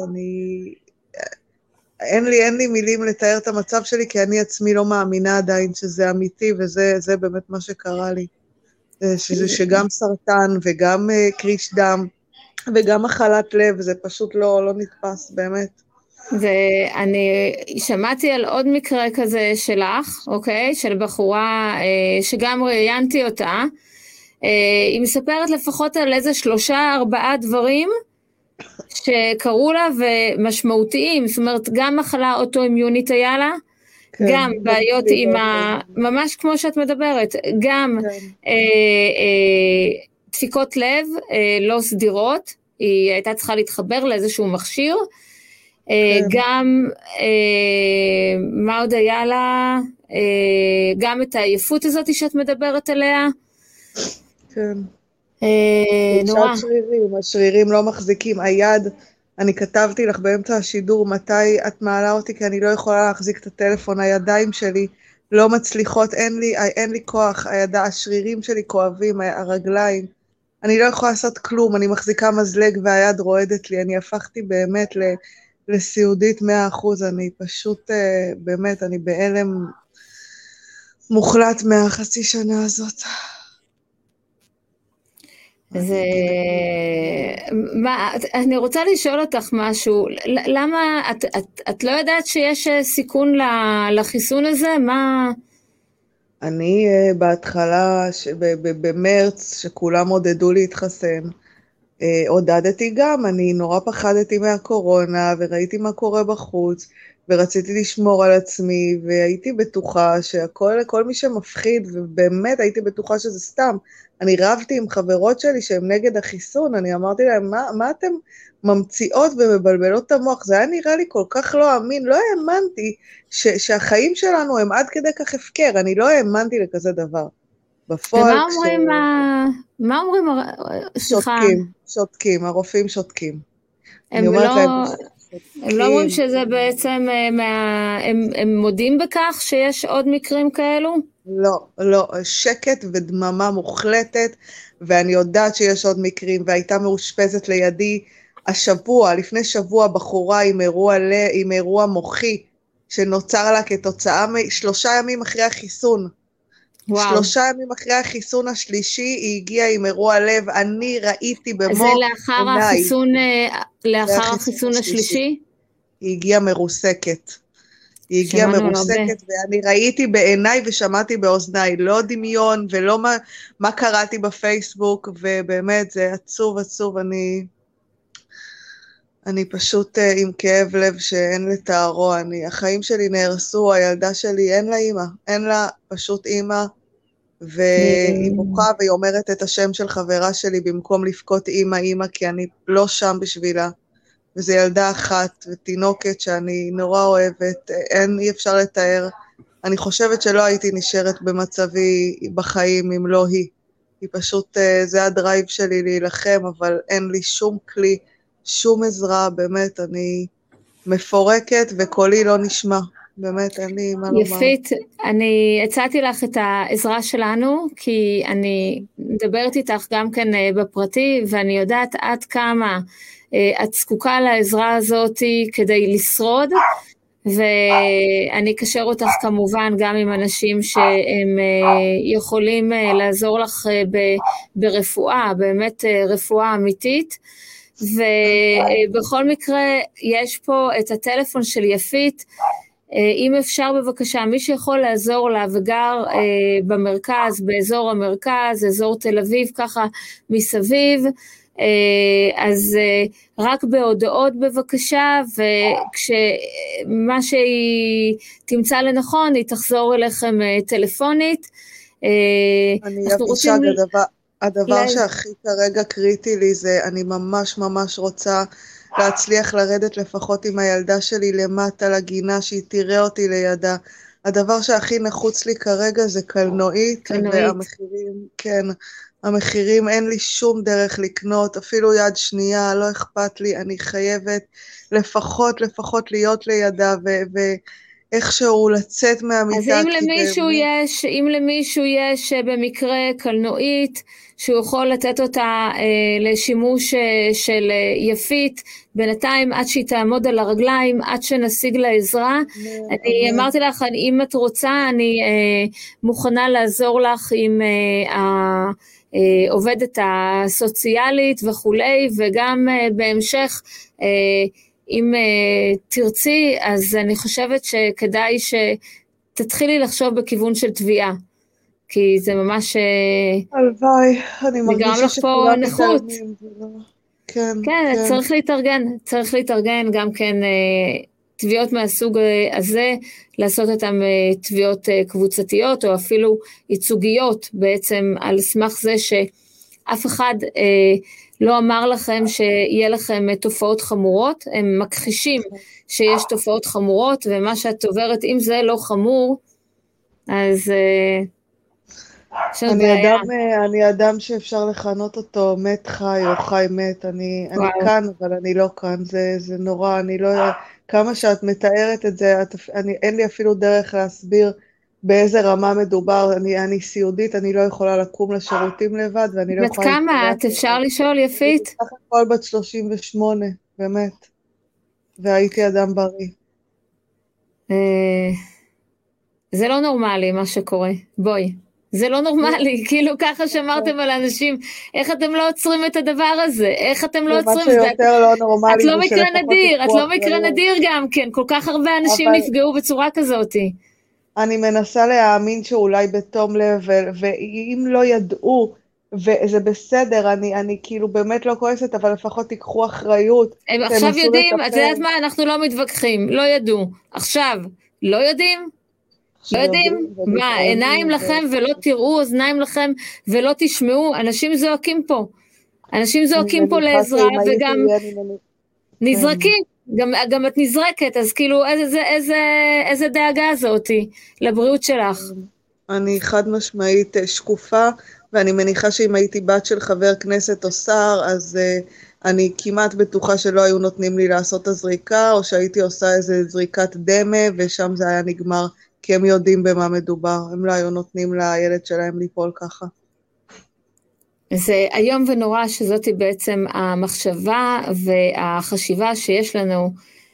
אין לי מילים לתאר את המצב שלי, כי אני עצמי לא מאמינה עדיין שזה אמיתי, וזה באמת מה שקרה לי. שגם סרטן, וגם קריש דם, וגם מחלת לב, זה פשוט לא נתפס, באמת. ואני שמעתי על עוד מקרה כזה שלך, אוקיי? של בחורה שגם ראיינתי אותה, היא מספרת לפחות על איזה 3-4 דברים, שקראו לה ומשמעותיים, זאת אומרת, גם מחלה אוטואימיונית היה לה, כן, גם בעיות עם ממש כמו שאת מדברת, גם כן. דפיקות לב לא סדירות, היא הייתה צריכה להתחבר לאיזשהו מכשיר, כן. גם, מה עוד היה לה, גם את העייפות הזאת שאת מדברת עליה, כן. נורא. השרירים לא מחזיקים, היד, אני כתבתי לך באמצע השידור, מתי את מעלה אותי, כי אני לא יכולה להחזיק את הטלפון, הידיים שלי לא מצליחות, אין לי כוח, השרירים שלי כואבים, הרגליים, אני לא יכולה לעשות כלום, אני מחזיקה מזלג והיד רועדת לי, אני הפכתי באמת לסיעודית 100%, אני פשוט, באמת, אני בהלם מוחלט מהחצי שנה הזאת. אני רוצה לשאול אותך משהו, למה את לא יודעת שיש סיכון לחיסון הזה? מה? אני בהתחלה, במרץ, שכולם עודדו להתחסן, עודדתי גם, אני נורא פחדתי מהקורונה, וראיתי מה קורה בחוץ, ורציתי לשמור על עצמי, והייתי בטוחה כל מי שמפחיד, ובאמת הייתי בטוחה שזה סתם. אני רבתי עם חברות שלי שהן נגד החיסון, אני אמרתי להם, מה אתם ממציאות ומבלבלות את המוח? זה היה נראה לי כל כך לא אמין, לא האמנתי שהחיים שלנו הם עד כדי כך הפקר, אני לא האמנתי לכזה דבר. בפועל מה אומרים? שותקים, הרופאים שותקים. הם לא אומרים שזה בעצם, הם מודים בכך שיש עוד מקרים כאלו? לא, שקט ודממה מוחלטת, ואני יודעת שיש עוד מקרים, והייתה מאושפזת לידי לפני שבוע, בחורה עם אירוע מוחי, שנוצר לה כתוצאה 3 ימים אחרי החיסון. 3 ימים אחרי החיסון השלישי, היא הגיעה עם אירוע לב, אני ראיתי במו עיניי. זה לאחר החיסון השלישי? היא הגיעה מרוסקת. ואני ראיתי בעיניי ושמעתי באוזניי, לא דמיון ולא מה קראתי בפייסבוק, ובאמת זה עצוב, אני פשוט עם כאב לב שאין לתארו, החיים שלי נהרסו, הילדה שלי אין לה אימא, אין לה פשוט אימא, והיא בוכה והיא אומרת את השם של חברה שלי במקום לבכות אמא, כי אני לא שם בשבילה. וזו ילדה אחת ותינוקת שאני נורא אוהבת, אי אפשר לתאר. אני חושבת שלא הייתי נשארת במצבי בחיים אם לא היא. היא פשוט, זה הדרייב שלי להילחם, אבל אין לי שום כלי, שום עזרה, באמת, אני מפורקת וקולי לא נשמע. באמת, אין לי מה לומר. יפית, אני הצעתי לך את העזרה שלנו, כי אני מדברת איתך גם כן בפרטי, ואני יודעת עד כמה את זקוקה לעזרה הזאת כדי לשרוד, ואני אקשר אותך כמובן גם עם אנשים שהם יכולים לעזור לך ברפואה, באמת רפואה אמיתית, ובכל מקרה יש פה את הטלפון של יפית, אם אפשר בבקשה, מי שיכול לעזור לה וגר במרכז, באזור המרכז, אזור תל אביב, ככה מסביב, אז רק בהודעות בבקשה, וכשמה שהיא תמצא לנכון, היא תחזור אליכם טלפונית. אני אבישג, הדבר שהכי כרגע קריטי לי זה, אני ממש ממש רוצה להצליח לרדת לפחות עם הילדה שלי למטה לגינה, שהיא תראה אותי לידה. הדבר שהכי נחוץ לי כרגע זה קלנועית, והמחירים, כן, המחירים אין לי שום דרך לקנות, אפילו יד שנייה, לא אכפת לי, אני חייבת לפחות להיות לידה, ואיכשהו לצאת מהמיטה. אז אם למישהו יש במקרה קלנועית, שהוא יכול לתת אותה לשימוש של יפית, בינתיים עד שהיא תעמוד על הרגליים, עד שנשיג לה עזרה. אני אמרתי לך, אם את רוצה, אני מוכנה לעזור לך עם העובדת הסוציאלית וכולי, וגם בהמשך, אם תרצי, אז אני חושבת שכדאי שתתחילי לחשוב בכיוון של תביעה. כי זה ממש... הלוואי, אני מרגישה שכולם מתעלמים. כן, צריך להתארגן גם כן תביעות מהסוג הזה, לעשות אותם תביעות קבוצתיות, או אפילו ייצוגיות בעצם, על סמך זה שאף אחד לא אמר לכם שיהיה לכם תופעות חמורות, הם מכחישים שיש תופעות חמורות, ומה שאת עוברת, אם זה לא חמור, אז... אני אדם שאפשר לכנות אותו מת חי או חי מת, אני כאן אבל אני לא כאן, זה נורא, אני לא, כמה שאת מתארת את זה, אין לי אפילו דרך להסביר באיזה רמה מדובר, אני סיעודית, אני לא יכולה לקום לשירותים לבד, ואני לא יכולה... בת כמה את? אפשר לשאול יפית? בסך הכל בת 38, באמת, והייתי אדם בריא. זה לא נורמלי מה שקורה, בואי. זה לא נורמלי, כאילו ככה שמרתם על האנשים, איך אתם לא עוצרים את הדבר הזה, איך אתם לא עוצרים, את לא מקרה נדיר, את לא מקרה נדיר גם כן, כל כך הרבה אנשים נפגעו בצורה כזאת. אני מנסה להאמין שאולי בתום לב, ואם לא ידעו, וזה בסדר, אני כאילו באמת לא כועסת, אבל לפחות תיקחו אחריות. הם עכשיו יודעים, את יודעת מה, אנחנו לא מתווכחים, לא ידעו, עכשיו לא יודעים, לא יודעים, מה, עיניים לכם ולא תראו, אוזניים לכם ולא תשמעו, אנשים זועקים פה, לעזרה וגם נזרקים, גם את נזרקת, אז כאילו איזה דאגה זאתי לבריאות שלך. אני חד משמעית שקופה, ואני מניחה שאם הייתי בת של חבר כנסת או שר, אז אני כמעט בטוחה שלא היו נותנים לי לעשות את הזריקה, או שהייתי עושה איזה זריקת דמה, ושם זה היה נגמר. כי הם יודעים במה מדובר, הם לא היו נותנים לילד שלהם ליפול ככה. זה היום ונורא שזאת בעצם המחשבה והחשיבה שיש לנו,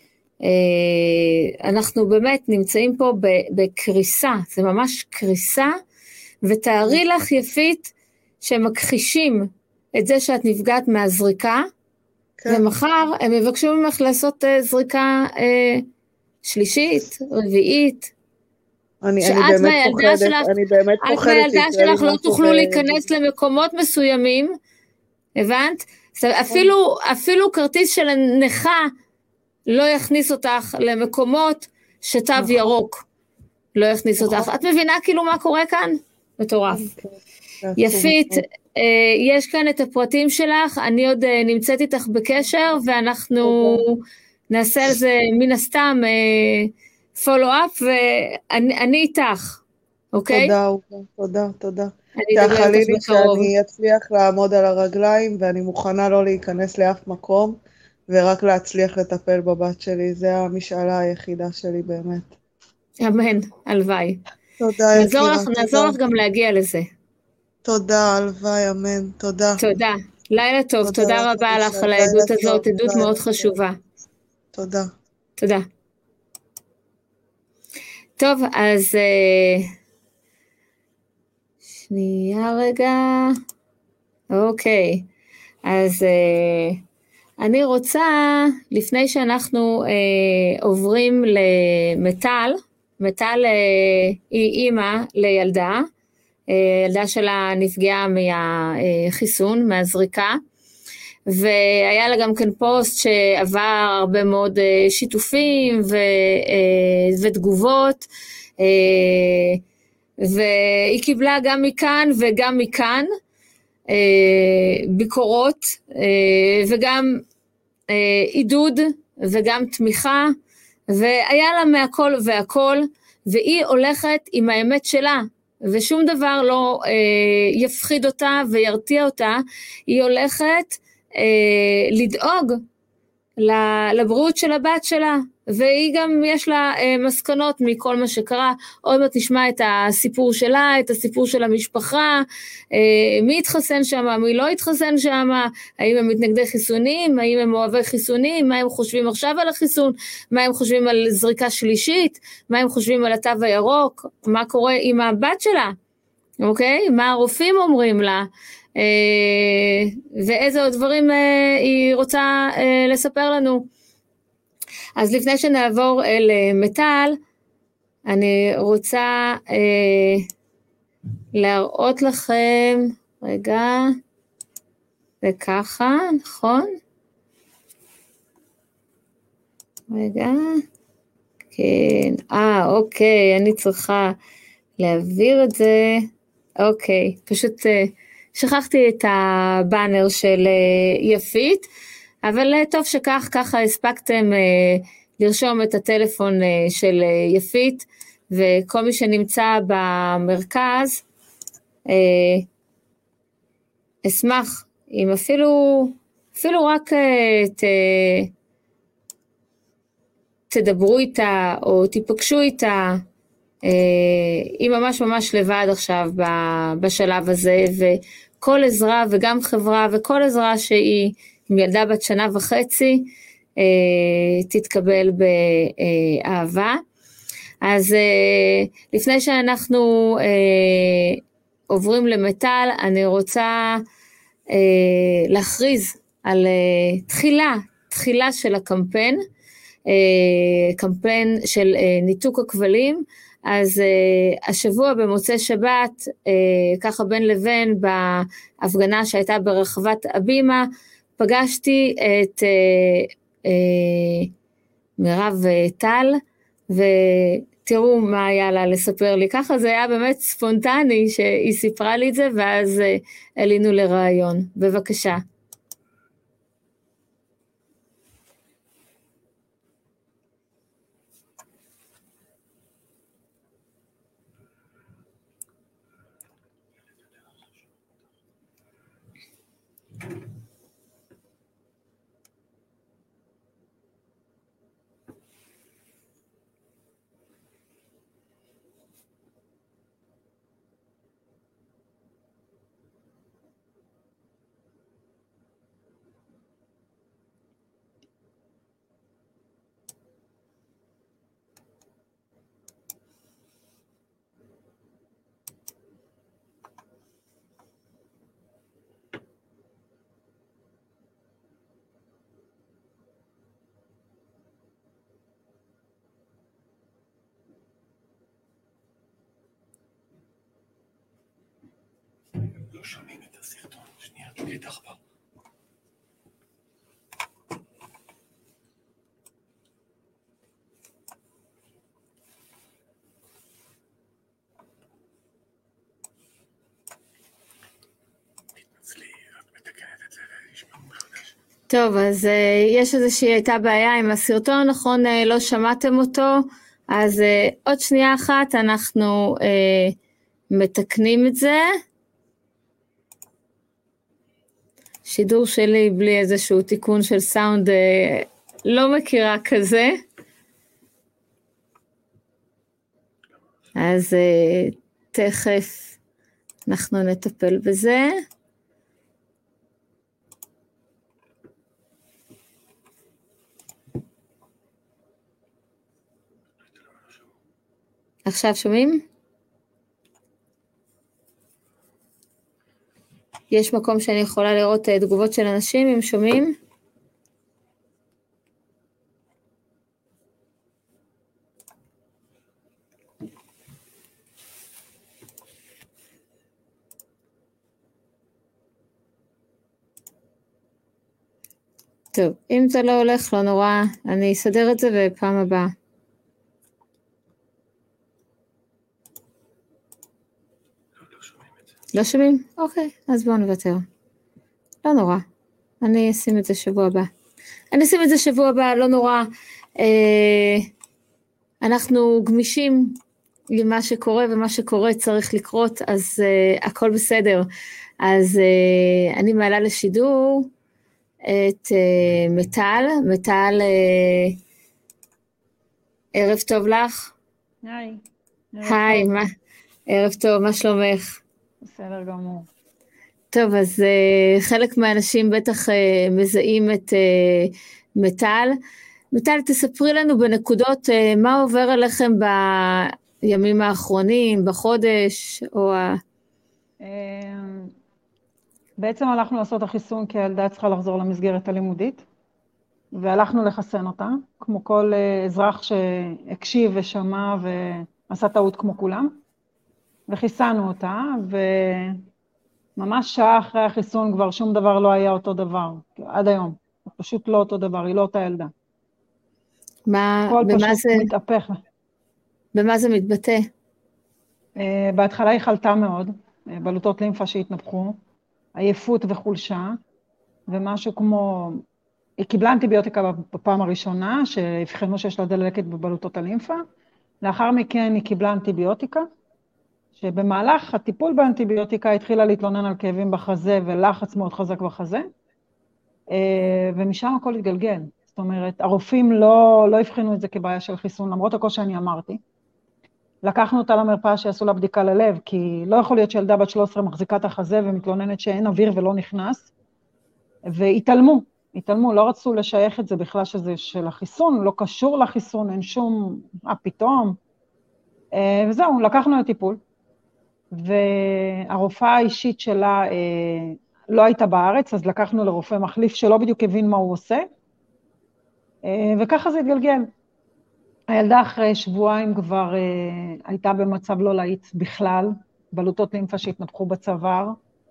אנחנו באמת נמצאים פה בקריסה, זה ממש קריסה, ותארי לך יפית שמכחישים את זה שאת נפגעת מהזריקה, ומחר הם יבקשו ממך לעשות זריקה שלישית, רביעית, אני באמת פוחדת. את והילדה שלך לא תוכלו להיכנס למקומות מסוימים, הבנת? אפילו כרטיס של הנכה לא יכניס אותך למקומות שתו ירוק לא יכניס אותך. את מבינה כאילו מה קורה כאן? מטורף. יפית, יש כאן את הפרטים שלך, אני עוד נמצאת איתך בקשר, ואנחנו נעשה על זה מן הסתם פולו-אפ, ואני איתך, אוקיי? תודה. תאחלי לי שאני אצליח לעמוד על הרגליים, ואני מוכנה לא להיכנס לאף מקום, ורק להצליח לטפל בבת שלי, זה המשאלה היחידה שלי באמת. אמן, הלוואי. תודה, נעזור לך גם להגיע לזה. תודה, הלוואי, אמן, תודה. תודה, לילה טוב, תודה רבה לך על העדות הזאת, עדות מאוד חשובה. תודה. תודה. טוב, אז שנייה רגע. אוקיי, אז אני רוצה, לפני שאנחנו עוברים למטל, מטל היא אימא לילדה, ילדה שלה נפגעה מהחיסון, מהזריקה, והיה לה גם כן פוסט שעבר הרבה מאוד שיתופים ותגובות, והיא קיבלה גם מכאן וגם מכאן ביקורות, וגם עידוד וגם תמיכה, והיה לה מהכל והכל, והיא הולכת עם האמת שלה, ושום דבר לא יפחיד אותה וירתיע אותה, היא הולכת לדאוג לבריאות של הבת שלה, והיא גם יש לה מסקנות מכל מה שקרה. עוד מעט נשמע את הסיפור שלה, את הסיפור של המשפחה, מי התחסן שם, מי לא התחסן שם, האם הם מתנגדי חיסונים, האם הם אוהבי חיסונים, מה הם חושבים עכשיו על החיסון, מה הם חושבים על זריקה שלישית, מה הם חושבים על התו הירוק, מה קורה עם הבת שלה, אוקיי? מה הרופאים אומרים לה, ואיזה עוד דברים היא רוצה לספר לנו. אז לפני שנעבור אל מטל, אני רוצה להראות לכם, רגע, וככה, נכון? רגע, כן, אוקיי, אני צריכה להעביר את זה, אוקיי, פשוט שכחתי את הבאנר של יפית, אבל טוב שכך, ככה הספקתם לרשום את הטלפון של יפית, וכל מי שנמצא במרכז, אשמח, אם אפילו רק תדברו איתה, או תיפגשו איתה, היא ממש ממש לבד עכשיו בשלב הזה, וכל עזרה וגם חברה וכל עזרה שהיא עם ילדה בת 1.5 שנה, תתקבל באהבה. אז לפני שאנחנו עוברים למטל, אני רוצה להכריז על תחילה של הקמפיין, קמפיין של ניתוק הכבלים. אז השבוע במוצאי שבת, ככה בין לבין, בהפגנה שהייתה ברחבת הבימה, פגשתי את מירב טל, ותראו מה היה לה לספר לי. ככה זה היה באמת ספונטני שהיא סיפרה לי את זה, ואז עלינו לרעיון. בבקשה. לא שומעים את הסרטון, שנייה, תגיד עכבר. טוב, אז יש איזושהי הייתה בעיה עם הסרטון, נכון, לא שמעתם אותו, אז עוד שנייה אחת אנחנו מתקנים את זה. שידור שלי בלי איזשהו תיקון של סאונד, לא מכירה כזה. אז תכף אנחנו נטפל בזה. עכשיו שומעים? יש מקום שאני יכולה לראות תגובות של אנשים, אם שומעים? טוב, אם זה לא הולך, לא נורא, אני אסדר את זה בפעם הבאה. לא שומעים? אוקיי, אז בואו נוותר. לא נורא. אני אשים את זה שבוע הבא. לא נורא. אנחנו גמישים למה שקורה, ומה שקורה צריך לקרות, אז הכל בסדר. אז אני מעלה לשידור את מטל. מטל, ערב טוב לך. היי. היי, ערב טוב, מה שלומך? בסדר גמור. טוב, אז חלק מהאנשים בטח מזהים את מטל. מטל, תספרי לנו בנקודות מה עובר עליכם בימים האחרונים, בחודש, או בעצם הלכנו לעשות החיסון כי הילדה צריכה לחזור למסגרת הלימודית, והלכנו לחסן אותה, כמו כל אזרח שהקשיב ושמע ועשה טעות כמו כולם. וחיסנו אותה, וממש שעה אחרי החיסון כבר שום דבר לא היה אותו דבר, עד היום, פשוט לא אותו דבר, היא לא אותה ילדה. במה זה מתהפך. במה זה מתבטא? בהתחלה היא חלתה מאוד, בלוטות לימפה שהתנפחו, עייפות וחולשה, ומשהו כמו, היא קיבלה אנטיביוטיקה בפעם הראשונה, שהבחנו שיש לה דלקת בבלוטות הלימפה, לאחר מכן היא קיבלה אנטיביוטיקה, שבמהלך הטיפול באנטיביוטיקה התחילה להתלונן על כאבים בחזה ולחץ מאוד חזק בחזה, ומשם הכל התגלגל. זאת אומרת, הרופאים לא הבחינו את זה כבעיה של חיסון, למרות הכל שאני אמרתי. לקחנו אותה למרפאה שיעשו לה בדיקה ללב, כי לא יכול להיות שילדה בת 13 מחזיקה את החזה ומתלוננת שאין אוויר ולא נכנס, והתעלמו, לא רצו לשייך את זה בכלל שזה של החיסון, לא קשור לחיסון, אין שום, פתאום. וזהו, לקחנו לטיפול. והרופאה האישית שלה לא הייתה בארץ, אז לקחנו לרופא מחליף שלא בדיוק הבין מה הוא עושה, וככה זה התגלגל. הילדה אחרי שבועיים כבר הייתה במצב לא להיט בכלל, בלוטות לימפה שהתנפחו בצוואר.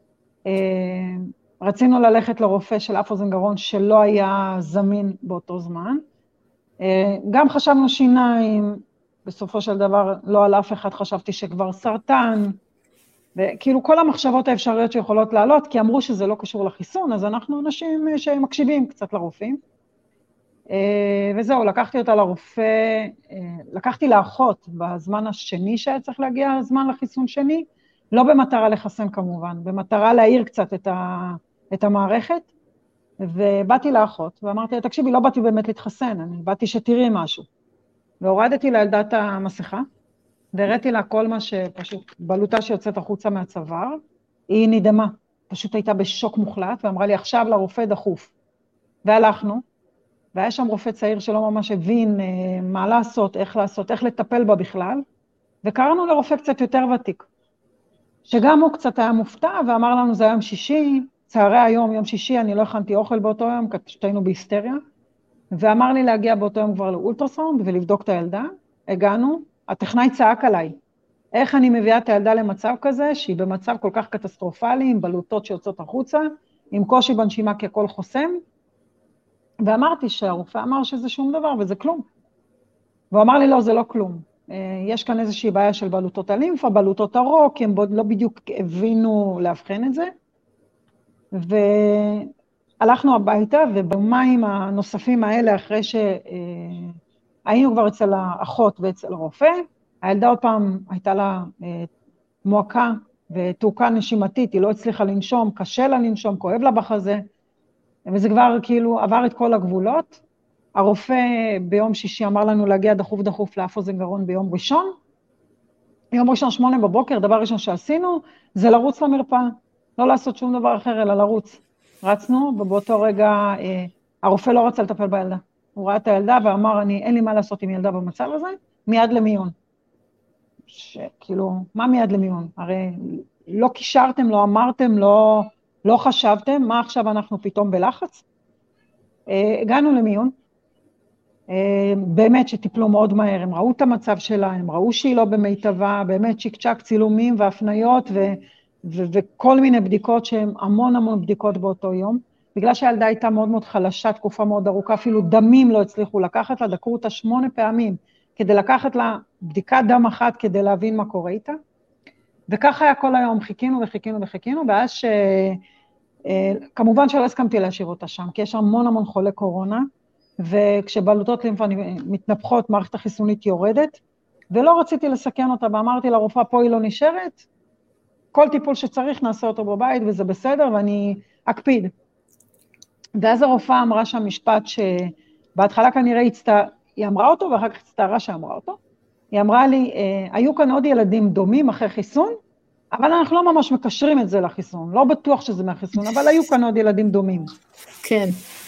רצינו ללכת לרופא של אף אוזן גרון שלא היה זמין באותו זמן. גם חשבנו שיניים, בסופו של דבר לא על אף אחד, חשבתי שכבר סרטן, וכאילו כל המחשבות האפשריות שיכולות לעלות, כי אמרו שזה לא קשור לחיסון, אז אנחנו אנשים שמקשיבים קצת לרופאים. וזהו, לקחתי אותה לרופא, לקחתי לאחות בזמן השני שהיה צריך להגיע הזמן לחיסון שני, לא במטרה לחסן כמובן, במטרה להעיר קצת את המערכת, ובאתי לאחות ואמרתי, תקשיבי, לא באתי באמת להתחסן, אני באתי שתראי משהו. והורדתי לילדה את המסכה, והראיתי לה כל מה שפשוט, בלוטה שיוצאת החוצה מהצוואר, היא נדמה, פשוט הייתה בשוק מוחלט, ואמרה לי, עכשיו לרופא דחוף. והלכנו, והיה שם רופא צעיר שלא ממש הבין מה לעשות, איך לטפל בה בכלל, וקראנו לרופא קצת יותר ותיק, שגם הוא קצת היה מופתע, ואמר לנו, זה היום שישי, צהרי היום, יום שישי, אני לא הכנתי אוכל באותו יום, כי שתינו בהיסטריה, ואמר לי להגיע באותו יום כבר לאולטרסאונד ולבדוק את הילדה. הגענו, הטכנאי צעק עליי. איך אני מביאה את הילדה למצב כזה, שהיא במצב כל כך קטסטרופלי, עם בלוטות שיוצאות החוצה, עם קושי בנשימה כי הכל חוסם, ואמרתי שהרופא אמר שזה שום דבר וזה כלום. והוא אמר לי, לא, זה לא כלום. יש כאן איזושהי בעיה של בלוטות הלימפה, בלוטות הרוק, הם לא בדיוק הבינו להבחן את זה. הלכנו הביתה, ובמים הנוספים האלה, אחרי שהיינו כבר אצל האחות ואצל הרופא, הילדה עוד פעם הייתה לה מועקה ותעוקה נשימתית, היא לא הצליחה לנשום, קשה לה לנשום, כואב לה בחזה, וזה כבר כאילו עבר את כל הגבולות. הרופא ביום שישי אמר לנו להגיע דחוף לאף אוזן גרון ביום ראשון. יום ראשון 8 בבוקר, דבר ראשון שעשינו, זה לרוץ למרפאה, לא לעשות שום דבר אחר, אלא לרוץ. רצנו, ובאותו רגע הרופא לא רצה לטפל בילדה. הוא ראה את הילדה ואמר, אין לי מה לעשות עם ילדה במצב הזה, מיד למיון. כאילו, מה מיד למיון? הרי לא קישרתם, לא אמרתם, לא חשבתם, מה עכשיו אנחנו פתאום בלחץ? הגענו למיון, באמת שטיפלו מאוד מהר, הם ראו את המצב שלה, הם ראו שהיא לא במיטבה, באמת צ'יק-צ'ק צילומים והפניות וכל מיני בדיקות שהן המון בדיקות באותו יום, בגלל שהילדה הייתה מאוד מאוד חלשה, תקופה מאוד ארוכה, אפילו דמים לא הצליחו לקחת לה, דקרו אותה 8 פעמים, כדי לקחת לה בדיקת דם אחת, כדי להבין מה קורה איתה, וככה היה כל היום, חיכינו, ואז כמובן שלא הסכמתי להשאיר אותה שם, כי יש המון חולי קורונה, וכשבלוטות לימפה מתנפחות, מערכת החיסונית יורדת, ולא רציתי לסכן אותה, ואמרתי לרופאה, פה היא לא נשארת, כל טיפול שצריך נעשה אותו בבית, וזה בסדר, ואני אקפיד. ואז הרופאה אמרה שם משפט שבהתחלה כנראה היא אמרה אותו, ואחר כך הצטערה שאמרה אותו. היא אמרה לי, היו כאן עוד ילדים דומים אחרי חיסון, אבל אנחנו לא ממש מקשרים את זה לחיסון, לא בטוח שזה מהחיסון, אבל היו כאן עוד ילדים דומים. כן.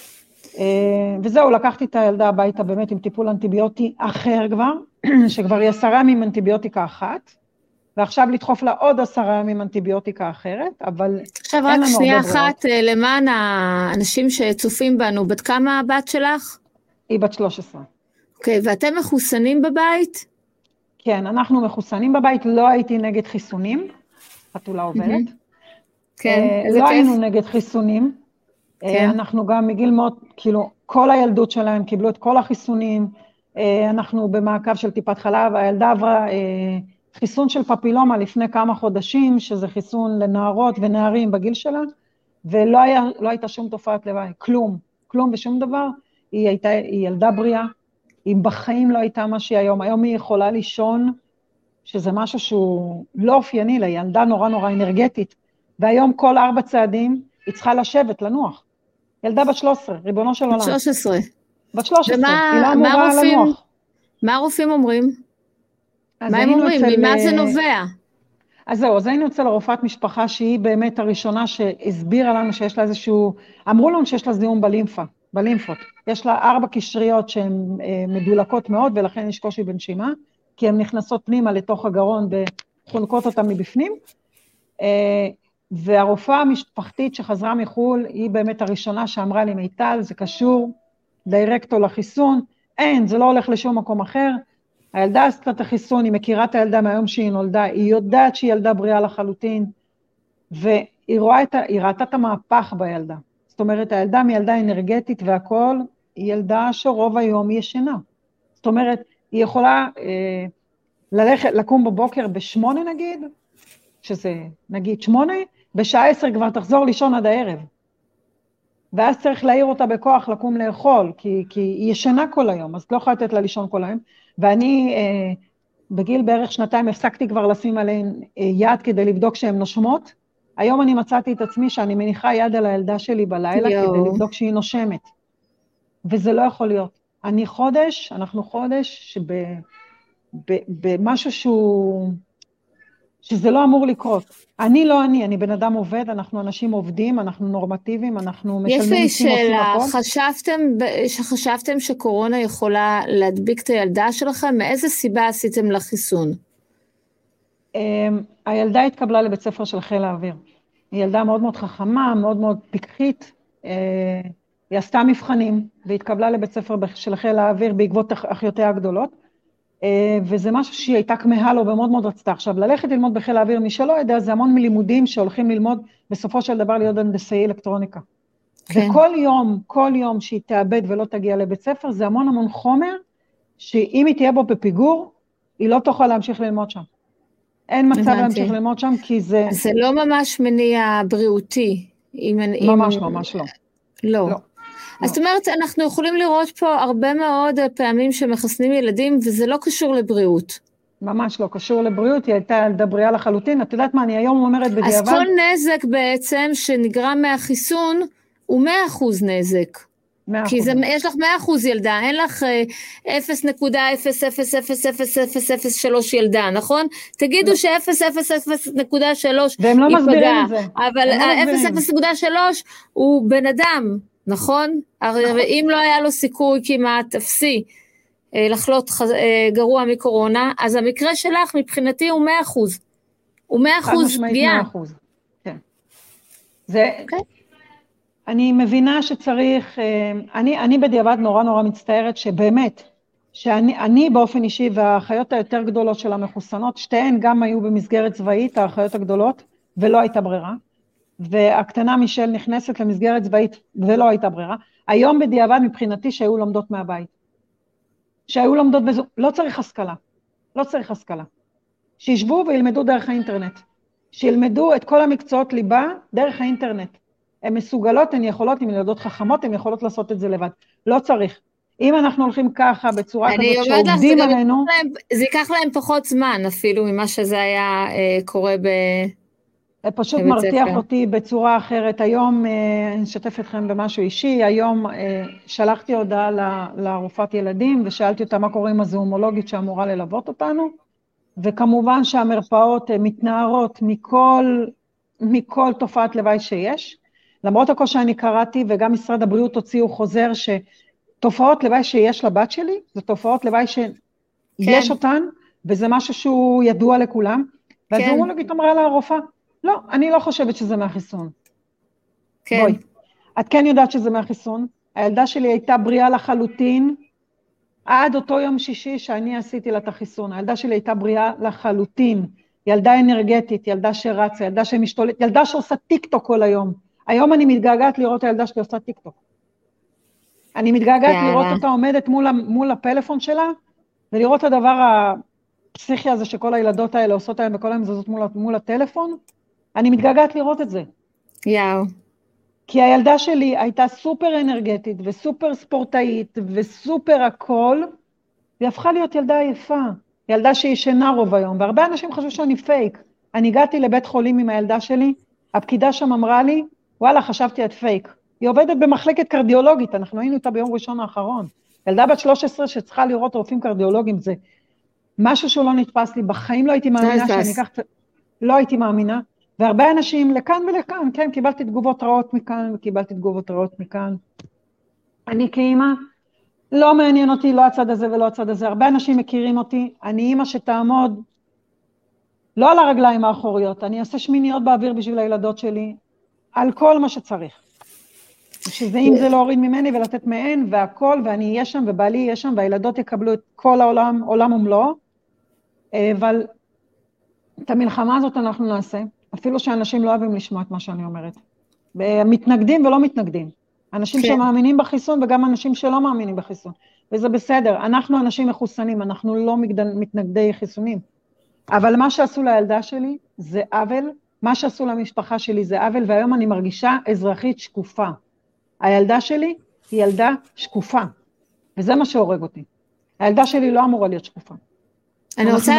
וזהו, לקחתי את הילדה הביתה באמת עם טיפול אנטיביוטי אחר כבר, שכבר היא 10 ימים אנטיביוטיקה אחת, ועכשיו לדחוף לה עוד 10 ימים אנטיביוטיקה אחרת, אבל עכשיו רק שנייה אחת, למען האנשים שצופים בנו, בת כמה הבת שלך? היא בת 13. אוקיי, ואתם מחוסנים בבית? כן, אנחנו מחוסנים בבית, לא הייתי נגד חיסונים, חתולה עובדת. כן, איזה לא כיף. היינו נגד חיסונים, אנחנו גם מגיל מאוד, כאילו, כל הילדות שלהם קיבלו את כל החיסונים, אנחנו במעקב של טיפת חלב, הילדה עברה חיסון של פפילומה לפני כמה חודשים, שזה חיסון לנערות ונערים בגיל שלה, ולא הייתה שום תופעת לוואי, כלום ושום דבר, היא ילדה בריאה, היא בחיים לא הייתה מה שהיא היום, היום היא יכולה לישון, שזה משהו שהוא לא אופייני לה, היא ילדה נורא אנרגטית, והיום כל 4 צעדים היא צריכה לשבת, לנוח. ילדה בת 13, ריבונו של עולם. בת 13. בת 13, היא לא אמורה לנוח. מה הרופאים אומרים? מה הם אומרים? ממה זה נובע? אז זהו, אז היינו אצל רופאת משפחה שהיא באמת הראשונה שהסבירה לנו שיש לה איזשהו, אמרו לנו שיש לה זיהום בלימפות. יש לה 4 קשריות שהן מדולקות מאוד, ולכן יש קושי בנשימה, כי הן נכנסות פנימה לתוך הגרון וחונקות אותה מבפנים. והרופאה המשפחתית שחזרה מחול, היא באמת הראשונה שאמרה לי, מיטל, זה קשור דיירקטו לחיסון, אין, זה לא הולך לשום מקום אחר, הילדה עשתה את החיסון, היא מכירה את הילדה מהיום שהיא נולדה, היא יודעת שהיא ילדה בריאה לחלוטין, והיא ראתה את המהפך בילדה. זאת אומרת, הילדה מילדה אנרגטית והכל, היא ילדה שרוב היום היא ישנה. זאת אומרת, היא יכולה לקום בבוקר ב8 נגיד, שזה נגיד 8, בשעה 10 כבר תחזור לישון עד הערב. ואז צריך להעיר אותה בכוח לקום לאכול, כי היא ישנה כל היום, אז לא יכולה לתת לה לישון כל היום. ואני בגיל בערך 2 הפסקתי כבר לשים עליהן יד כדי לבדוק שהן נושמות. היום אני מצאתי את עצמי שאני מניחה יד על הילדה שלי בלילה כדי לבדוק שהיא נושמת. וזה לא יכול להיות. אנחנו חודש במשהו שזה לא אמור לקרות. אני בן אדם עובד, אנחנו אנשים עובדים, אנחנו נורמטיביים, אנחנו משלמים יש לי שאלה, חשבתם שקורונה יכולה להדביק את הילדה שלכם? מאיזה סיבה עשיתם לחיסון? הילדה התקבלה לבית ספר של חיל האוויר. היא ילדה מאוד מאוד חכמה, מאוד מאוד פיקחית, היא עשתה מבחנים, והתקבלה לבית ספר של חיל האוויר בעקבות אחיותיה הגדולות, וזה משהו שהיא הייתה כמהה לו ומאוד מאוד רצתה. עכשיו, ללכת ללמוד בחיל האוויר, מי שלא יודע, זה המון מלימודים שהולכים ללמוד בסופו של דבר להיות הנדסאי אלקטרוניקה. כן. וכל יום שהיא תאבד ולא תגיע לבית ספר, זה המון חומר, שאם היא תהיה בו בפיגור, היא לא תוכל להמשיך ללמוד שם. אין מצב להמשיך ללמוד שם, כי זה... זה לא ממש מניע בריאותי. ממש לא. לא. אז זאת אומרת, אנחנו יכולים לראות פה הרבה מאוד פעמים שמחסנים ילדים, וזה לא קשור לבריאות. ממש לא קשור לבריאות, היא הייתה ילדה בריאה לחלוטין. את יודעת מה, אני היום אומרת בדיעבד. אז כל נזק בעצם שנגרם מהחיסון, הוא 100% נזק. 100%. כי יש לך 100% ילדה, אין לך 0.0000003 ילדה, נכון? תגידו ש-0.000.3 והם לא מסבירים את זה. אבל 0.0.3 הוא בן אדם, נכון? אם לא היה לו סיכוי כמעט אפסי לחלות גרוע מקורונה, אז המקרה שלך מבחינתי הוא 100%. הוא 100% פגיעה. כן. זה... אני מבינה שצריך, אני בדיעבד נורא מצטערת שבאמת, שאני באופן אישי והאחיות היותר גדולות של המחוסנות, שתיהן גם היו במסגרת צבאית, האחיות הגדולות, ולא הייתה ברירה, והקטנה מישל נכנסת למסגרת צבאית ולא הייתה ברירה, היום בדיעבד מבחינתי שהיו לומדות מהבית, שהיו לומדות בזו, לא צריך השכלה, שישבו וילמדו דרך האינטרנט, שילמדו את כל המקצועות ליבה דרך האינטרנט, הן מסוגלות, הן יכולות, הן ילדות חכמות, הן יכולות לעשות את זה לבד. לא צריך. אם אנחנו הולכים ככה, בצורה כזאת שעובדים עלינו... זה ייקח להם פחות זמן אפילו ממה שזה היה קורה פשוט מרתיח אותי בצורה אחרת. היום, אני אשתף אתכם במשהו אישי, היום שלחתי הודעה לרופאת ילדים, ושאלתי אותה מה קורה עם הזומולוגית שאמורה ללוות אותנו, וכמובן שהמרפאות מתנערות מכל תופעת לוואי שיש, למרות הכל שאני קראתי, וגם משרד הבריאות הוציאו חוזר, שתופעות לוואי שיש לבת שלי, זה תופעות לוואי שיש אותן, וזה משהו שהוא ידוע לכולם, והזומולוגית אמרה לה הרופאה, לא, אני לא חושבת שזה מהחיסון. בואי, את כן יודעת שזה מהחיסון, הילדה שלי הייתה בריאה לחלוטין, עד אותו יום שישי שאני עשיתי לה את החיסון, הילדה שלי הייתה בריאה לחלוטין, ילדה אנרגטית, ילדה שרצה, ילדה שמשתולת, ילדה שעושה טיקטוק כל היום. היום אני מתגעגעת לראות הילדה שלי עושה טיקטוק. אני מתגעגעת לראות אותה עומדת מול הפלאפון שלה, ולראות את הדבר הפסיכי הזה שכל הילדות האלה עושות היום בכל המזוזות מול הטלפון, אני מתגעגעת לראות את זה. כי הילדה שלי הייתה סופר אנרגטית וסופר ספורטאית וסופר הכל, והיא הפכה להיות ילדה עייפה. ילדה שישנה רוב היום, והרבה אנשים חשבו שאני פייק. אני הגעתי לבית חולים עם הילדה שלי, הפקידה שם אמרה לי, וואלה, חשבתי את פייק. היא עובדת במחלקת קרדיולוגית, אנחנו היינו איתה ביום ראשון האחרון. ילדה בת 13 שצריכה לראות רופאים קרדיולוגיים, זה משהו שהוא לא נתפס לי, בחיים לא הייתי מאמינה שאני אקח... לא הייתי מאמינה, והרבה אנשים לכאן ולכאן, כן, קיבלתי תגובות רעות מכאן, וקיבלתי תגובות רעות מכאן. אני כאמא, לא מעניין אותי, לא הצד הזה ולא הצד הזה, הרבה אנשים מכירים אותי, אני אמא שתעמוד, לא על הרגליים האחוריות, אני אעשה שמיניות באוויר בשביל הילדות שלי, על כל מה שצריך. שזה אם זה לא הוריד ממני ולתת מהן והכל, ואני אהיה שם ובעלי יהיה שם, והילדות יקבלו את כל העולם, עולם ומלואו, אבל את המלחמה הזאת אנחנו נעשה, אפילו שאנשים לא אוהבים לשמוע את מה שאני אומרת. מתנגדים ולא מתנגדים. אנשים שמאמינים בחיסון וגם אנשים שלא מאמינים בחיסון. וזה בסדר, אנחנו אנשים מחוסנים, אנחנו לא מתנגדי חיסונים. אבל מה שעשו לילדה שלי זה עוול, מה שעשו למשפחה שלי זה עוול, והיום אני מרגישה אזרחית שקופה. הילדה שלי היא ילדה שקופה, וזה מה שהורג אותי. הילדה שלי לא אמורה להיות שקופה. אני רוצה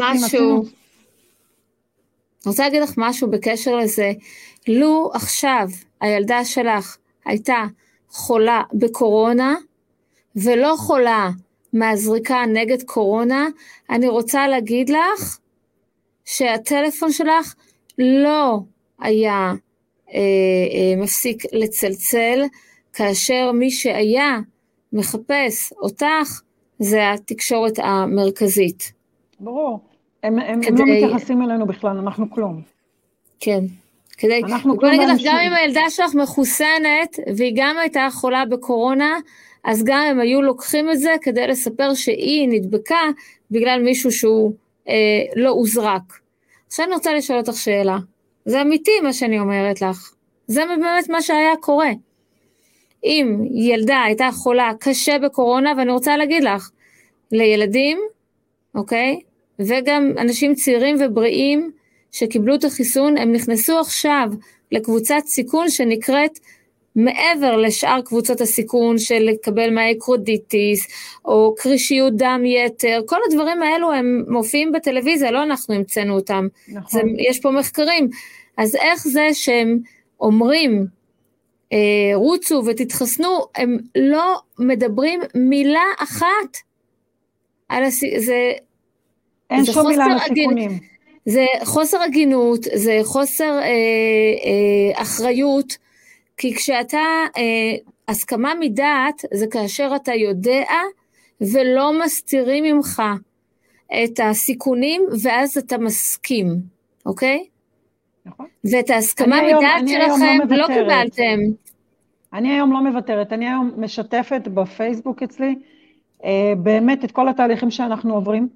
להגיד לך משהו בקשר לזה. לו עכשיו הילדה שלך הייתה חולה בקורונה, ולא חולה מהזריקה נגד קורונה, אני רוצה להגיד לך שהטלפון שלך לא היה מפסיק לצלצל, כאשר מי שהיה מחפש אותך, זה התקשורת המרכזית. ברור, הם לא מתייחסים אלינו בכלל, אנחנו כלום. כן, בוא נגיד לך, גם אם הילדה שלך מחוסנת, והיא גם הייתה חולה בקורונה, אז גם הם היו לוקחים את זה, כדי לספר שהיא נדבקה, בגלל מישהו שהוא לא הוזרק. עכשיו אני רוצה לשאול אותך שאלה, זה אמיתי מה שאני אומרת לך, זה באמת מה שהיה קורה. אם ילדה הייתה חולה קשה בקורונה, ואני רוצה להגיד לך, לילדים, אוקיי? וגם אנשים צעירים ובריאים שקיבלו את החיסון, הם נכנסו עכשיו לקבוצת סיכון שנקראת מעבר לשאר קבוצות הסיכון של לקבל מאקרודיטיס, או קרישיות דם יתר, כל הדברים האלו הם מופיעים בטלוויזיה, לא אנחנו המצאנו אותם, נכון. יש פה מחקרים, אז איך זה שהם אומרים, רוצו ותתחסנו, הם לא מדברים מילה אחת, אין שום מילה על הסיכונים. זה חוסר הגינות, זה חוסר אחריות, כי כשאתה, הסכמה מדעת, זה כאשר אתה יודע, ולא מסתירים ממך את הסיכונים, ואז אתה מסכים, אוקיי? נכון. ואת ההסכמה מדעת שלכם לא קיבלתם. אני היום לא מוותרת, אני היום משתפת בפייסבוק אצלי, באמת את כל התהליכים שאנחנו עוברים.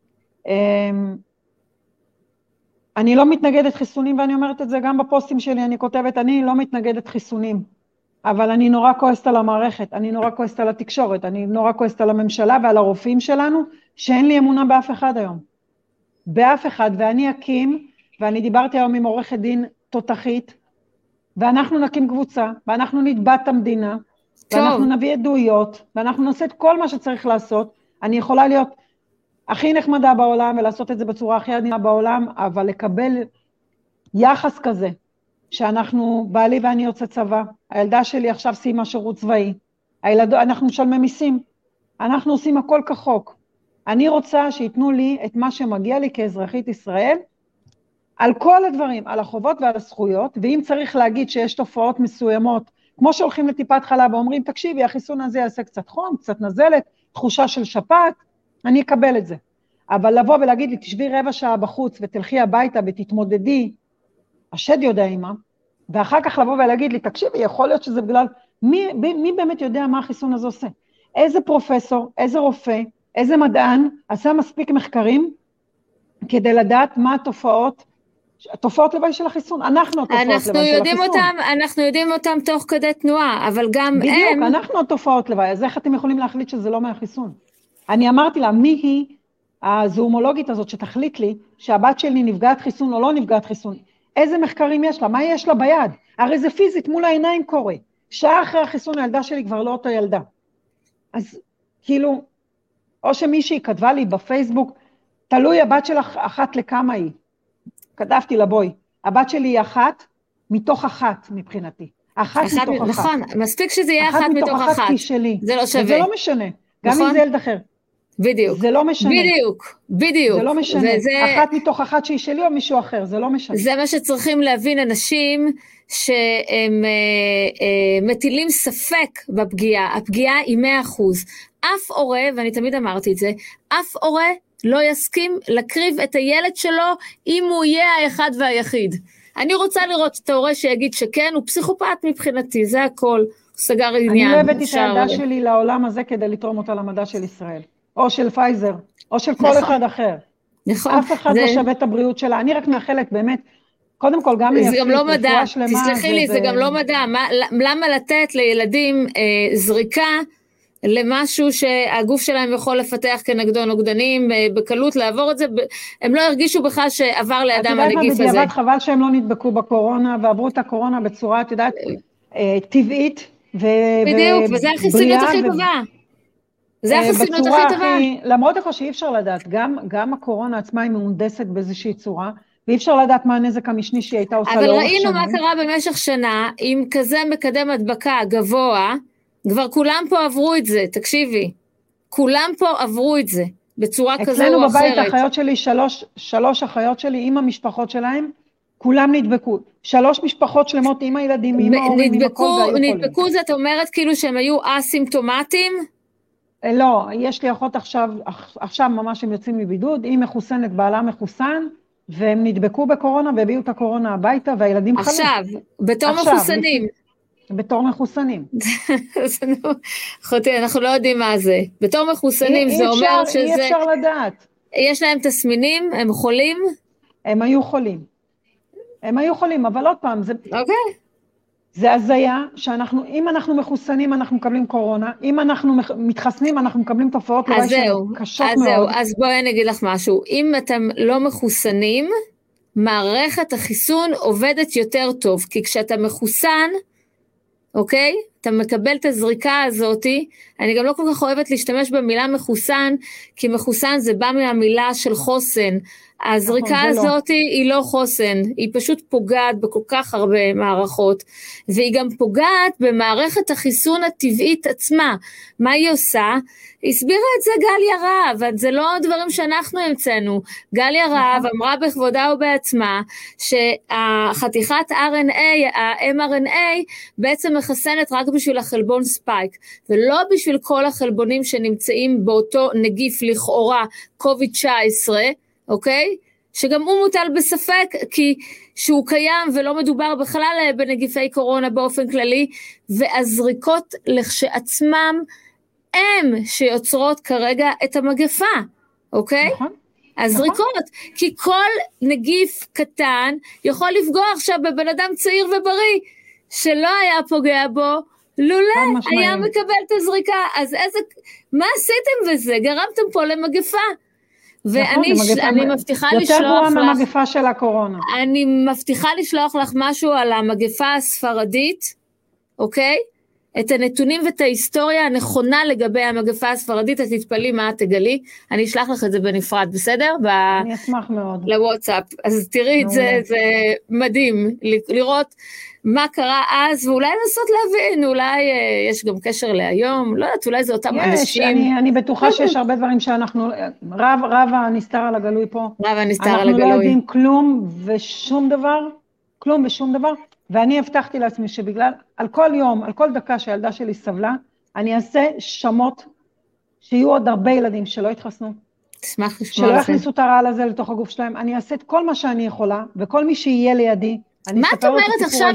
אני לא מתנגדת חיסונים, ואני אומרת את זה גם בפוסטים שלי, אני כותבת, אני לא מתנגדת חיסונים, אבל אני נורא כועסת על המערכת, אני נורא כועסת על התקשורת, אני נורא כועסת על הממשלה ועל הרופאים שלנו, שאין לי אמונה באף אחד היום. באף אחד, ואני אקים, ואני דיברתי היום עם עורכת דין תותחית, ואנחנו נקים קבוצה, ואנחנו נתבע את המדינה, ואנחנו נביא עדויות, ואנחנו נעשה את כל מה שצריך לעשות. אני יכולה להיות הכי נחמדה בעולם, ולעשות את זה בצורה הכי עדינה בעולם, אבל לקבל יחס כזה, שאנחנו, בעלי ואני יוצא צבא, הילדה שלי עכשיו סיימה שירות צבאי, אנחנו משלמים מיסים, אנחנו עושים הכל כחוק. אני רוצה שיתנו לי את מה שמגיע לי כאזרחית ישראל, על כל הדברים, על החובות ועל הזכויות, ואם צריך להגיד שיש תופעות מסוימות, כמו שהולכים לטיפת חלב ואומרים, תקשיבי, החיסון הזה יעשה קצת חום, קצת נזלת, תחושה של שפעת, אני אקבל את זה. אבל לבוא ולהגיד לי, תשבי רבע שעה בחוץ ותלכי הביתה ותתמודדי, השד יודע אימה, ואחר כך לבוא ולהגיד לי, תקשיבי, יכול להיות שזה בגלל, מי באמת יודע מה החיסון הזה עושה? איזה פרופסור, איזה רופא, איזה מדען, עשה מספיק מחקרים, כדי לדעת מה התופעות לוואי של החיסון, אנחנו התופעות לוואי של החיסון. אנחנו יודעים אותם תוך כדי תנועה, אבל גם בדיוק, הם... בדיוק, אנחנו התופעות לוואי, אז איך אתם יכולים להחליט שזה לא מהחיסון? אני אמרתי לה, מי היא הזומולוגית הזאת שתחליט לי, שהבת שלי נפגעת חיסון או לא נפגעת חיסון? איזה מחקרים יש לה? מה יש לה ביד? הרי זה פיזית מול העיניים קורה. שעה אחרי החיסון הילדה שלי כבר לא אותו ילדה. אז כאילו, או שמישהי כתבה לי בפייסבוק, תלוי הבת שלך אחת לכמה היא. כתבתי לה, בואי, הבת שלי היא אחת מתוך אחת מבחינתי. אחת מתוך אחת. נכון, מספיק שזה יהיה אחת מתוך אחת. זה לא שווה. וזה לא משנה, גם אם זה ילד אחר. בדיוק. זה לא משנה. בדיוק. זה לא משנה. אחת מתוך אחת שהיא שלי או מישהו אחר, זה לא משנה. זה מה שצריכים להבין אנשים שהם מטילים ספק בפגיעה. הפגיעה היא 100%. אף הורה, ואני תמיד אמרתי את זה, אף הורה לא יסכים לקריב את הילד שלו אם הוא יהיה האחד והיחיד. אני רוצה לראות את ההורה שיגיד שכן, הוא פסיכופת מבחינתי, זה הכל. הוא סגר עניין. אני לא הבאתי את הילדה שלי לעולם הזה כדי לתרום אותה למדע של ישראל. או של פייזר, או של כל אחד אחר. נכון. אף אחד לא שווה את הבריאות שלה. אני רק מאחלת באמת, קודם כל גם זה גם לא מדע, תסלחי לי, זה גם לא מדע. למה לתת לילדים זריקה למשהו שהגוף שלהם יכול לפתח כנגדו נוגדנים, בקלות לעבור את זה, הם לא הרגישו בכלל שעבר לידם הנגיף הזה. בדיעבד חבל שהם לא נדבקו בקורונה, ועברו את הקורונה בצורה, את יודעת, טבעית בדיוק, וזה החיסוניות הכי טובה. זה החיסוניות הכי טובה. למרות הכל שאי אפשר לדעת, גם הקורונה עצמה היא מהונדסת באיזושהי צורה, ואי אפשר לדעת מה הנזק המשני שהיא הייתה עושה לאורך שנים. אבל ראינו מה קרה במשך שנה, עם כזה מקדם הדבקה גבוה, כבר כולם פה עברו את זה, תקשיבי, כולם פה עברו את זה, בצורה כזו או אחרת. אצלנו בבית אחיות שלי, שלוש אחיות שלי עם המשפחות שלהם, כולם נדבקו. 3 משפחות שלמות עם הילדים, עם ההורים, עם הכל והיו חולים. נדבקו, זאת אומרת כאילו שהם היו אסימפטומטיים? לא, יש לי אחות עכשיו ממש הם יוצאים מבידוד, היא מחוסנת, בעלה מחוסן, והם נדבקו בקורונה והביאו את הקורונה הביתה, והילדים חלו. עכשיו, בתור מחוסנים. בתור מחוסנים. אחותי, אנחנו לא יודעים מה זה. בתור מחוסנים זה אומר שזה... אי אפשר לדעת. יש להם תסמינים, הם חולים? הם היו חולים, אבל עוד פעם, זה הזיה שאנחנו, אם אנחנו מחוסנים, אנחנו מקבלים קורונה, אם אנחנו מתחסנים, אנחנו מקבלים תופעות לוואי קשות מאוד. אז בואי אני אגיד לך משהו, אם אתם לא מחוסנים, מערכת החיסון עובדת יותר טוב, כי כשאתה מחוסן, אוקיי? אתה מקבל את הזריקה הזאת, אני גם לא כל כך אוהבת להשתמש במילה מחוסן, כי מחוסן זה בא מהמילה של חוסן, הזריקה הזאת היא לא חוסן, היא פשוט פוגעת בכל כך הרבה מערכות, והיא גם פוגעת במערכת החיסון הטבעית עצמה. מה היא עושה? הסבירה את זה גליה רהב, זה לא דברים שאנחנו המצאנו. גליה רהב אמרה בכבודה ובעצמה, שהחתיכת RNA, ה-mRNA, בעצם מחסנת רק בשביל החלבון ספייק, ולא בשביל כל החלבונים שנמצאים באותו נגיף לכאורה, COVID-19, אוקיי? שגם הוא מוטל בספק, כי שהוא קיים ולא מדובר בכלל בנגיפי קורונה באופן כללי, והזריקות לכשעצמם הם שיוצרות כרגע את המגפה, אוקיי? נכון. הזריקות, כי כל נגיף קטן יכול לפגוע עכשיו בבן אדם צעיר ובריא, שלא היה פוגע בו, לולא היה מקבל את הזריקה. אז מה עשיתם בזה? גרמתם פה למגפה. ואני מבטיחה לשלוח לך, יותר גרוע מהמגפה של הקורונה. אני מבטיחה לשלוח לך משהו על המגפה הספרדית, אוקיי? את הנתונים ואת ההיסטוריה הנכונה לגבי המגפה הספרדית, את תתפלאי מה תגלי, אני אשלח לך את זה בנפרד, בסדר? אני אשמח מאוד. לוואטסאפ, אז תראי את זה, זה מדהים, לראות מה קרה אז, ואולי לנסות להבין, אולי יש גם קשר להיום, לא יודעת, אולי זה אותם אנשים. אני בטוחה שיש הרבה דברים שאנחנו, רב הנסתר על הגלוי פה. רב הנסתר על הגלוי. אנחנו לא יודעים כלום ושום דבר, כלום ושום דבר, ואני הבטחתי לעצמי שבגלל, על כל יום, על כל דקה שהילדה שלי סבלה, אני אעשה שמות שיהיו עוד הרבה ילדים שלא יתחסנו. תשמח לשמוע שלא יכניסו את הרעל הזה לתוך הגוף שלהם. אני אעשה את כל מה שאני יכולה, וכל מי שיהיה לידי, מה את אומרת עכשיו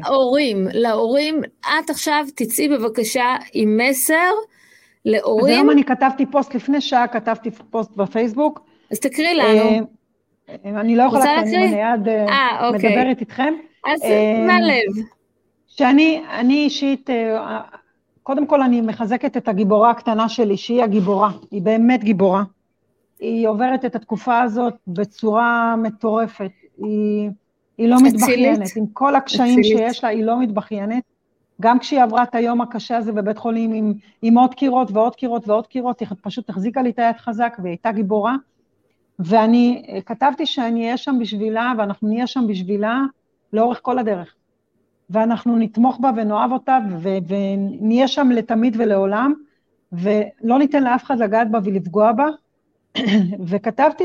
להורים, את עכשיו תצאי בבקשה עם מסר להורים. היום אני כתבתי פוסט, לפני שעה כתבתי פוסט בפייסבוק. אז תקריא לנו. אני לא יכולה, כי אני מיד מדברת איתכם. אז מה לב? שאני אישית, קודם כל אני מחזקת את הגיבורה הקטנה שלי, שהיא הגיבורה, היא באמת גיבורה. היא עוברת את התקופה הזאת בצורה מטורפת, היא לא מתבחיינת, עם כל הקשיים שיש לה, היא לא מתבחיינת. גם כשהיא עברה את היום הקשה הזה בבית חולים, עם עוד קירות ועוד קירות ועוד קירות, היא פשוט החזיקה לי את היד חזק, והיא הייתה גיבורה. ואני כתבתי שאני אהיה שם בשבילה, ואנחנו נהיה שם בשבילה לאורך כל הדרך. ואנחנו נתמוך בה ונאהב אותה, ונהיה שם לתמיד ולעולם, ולא ניתן לאף אחד לגעת בה ולפגוע בה. וכתבתי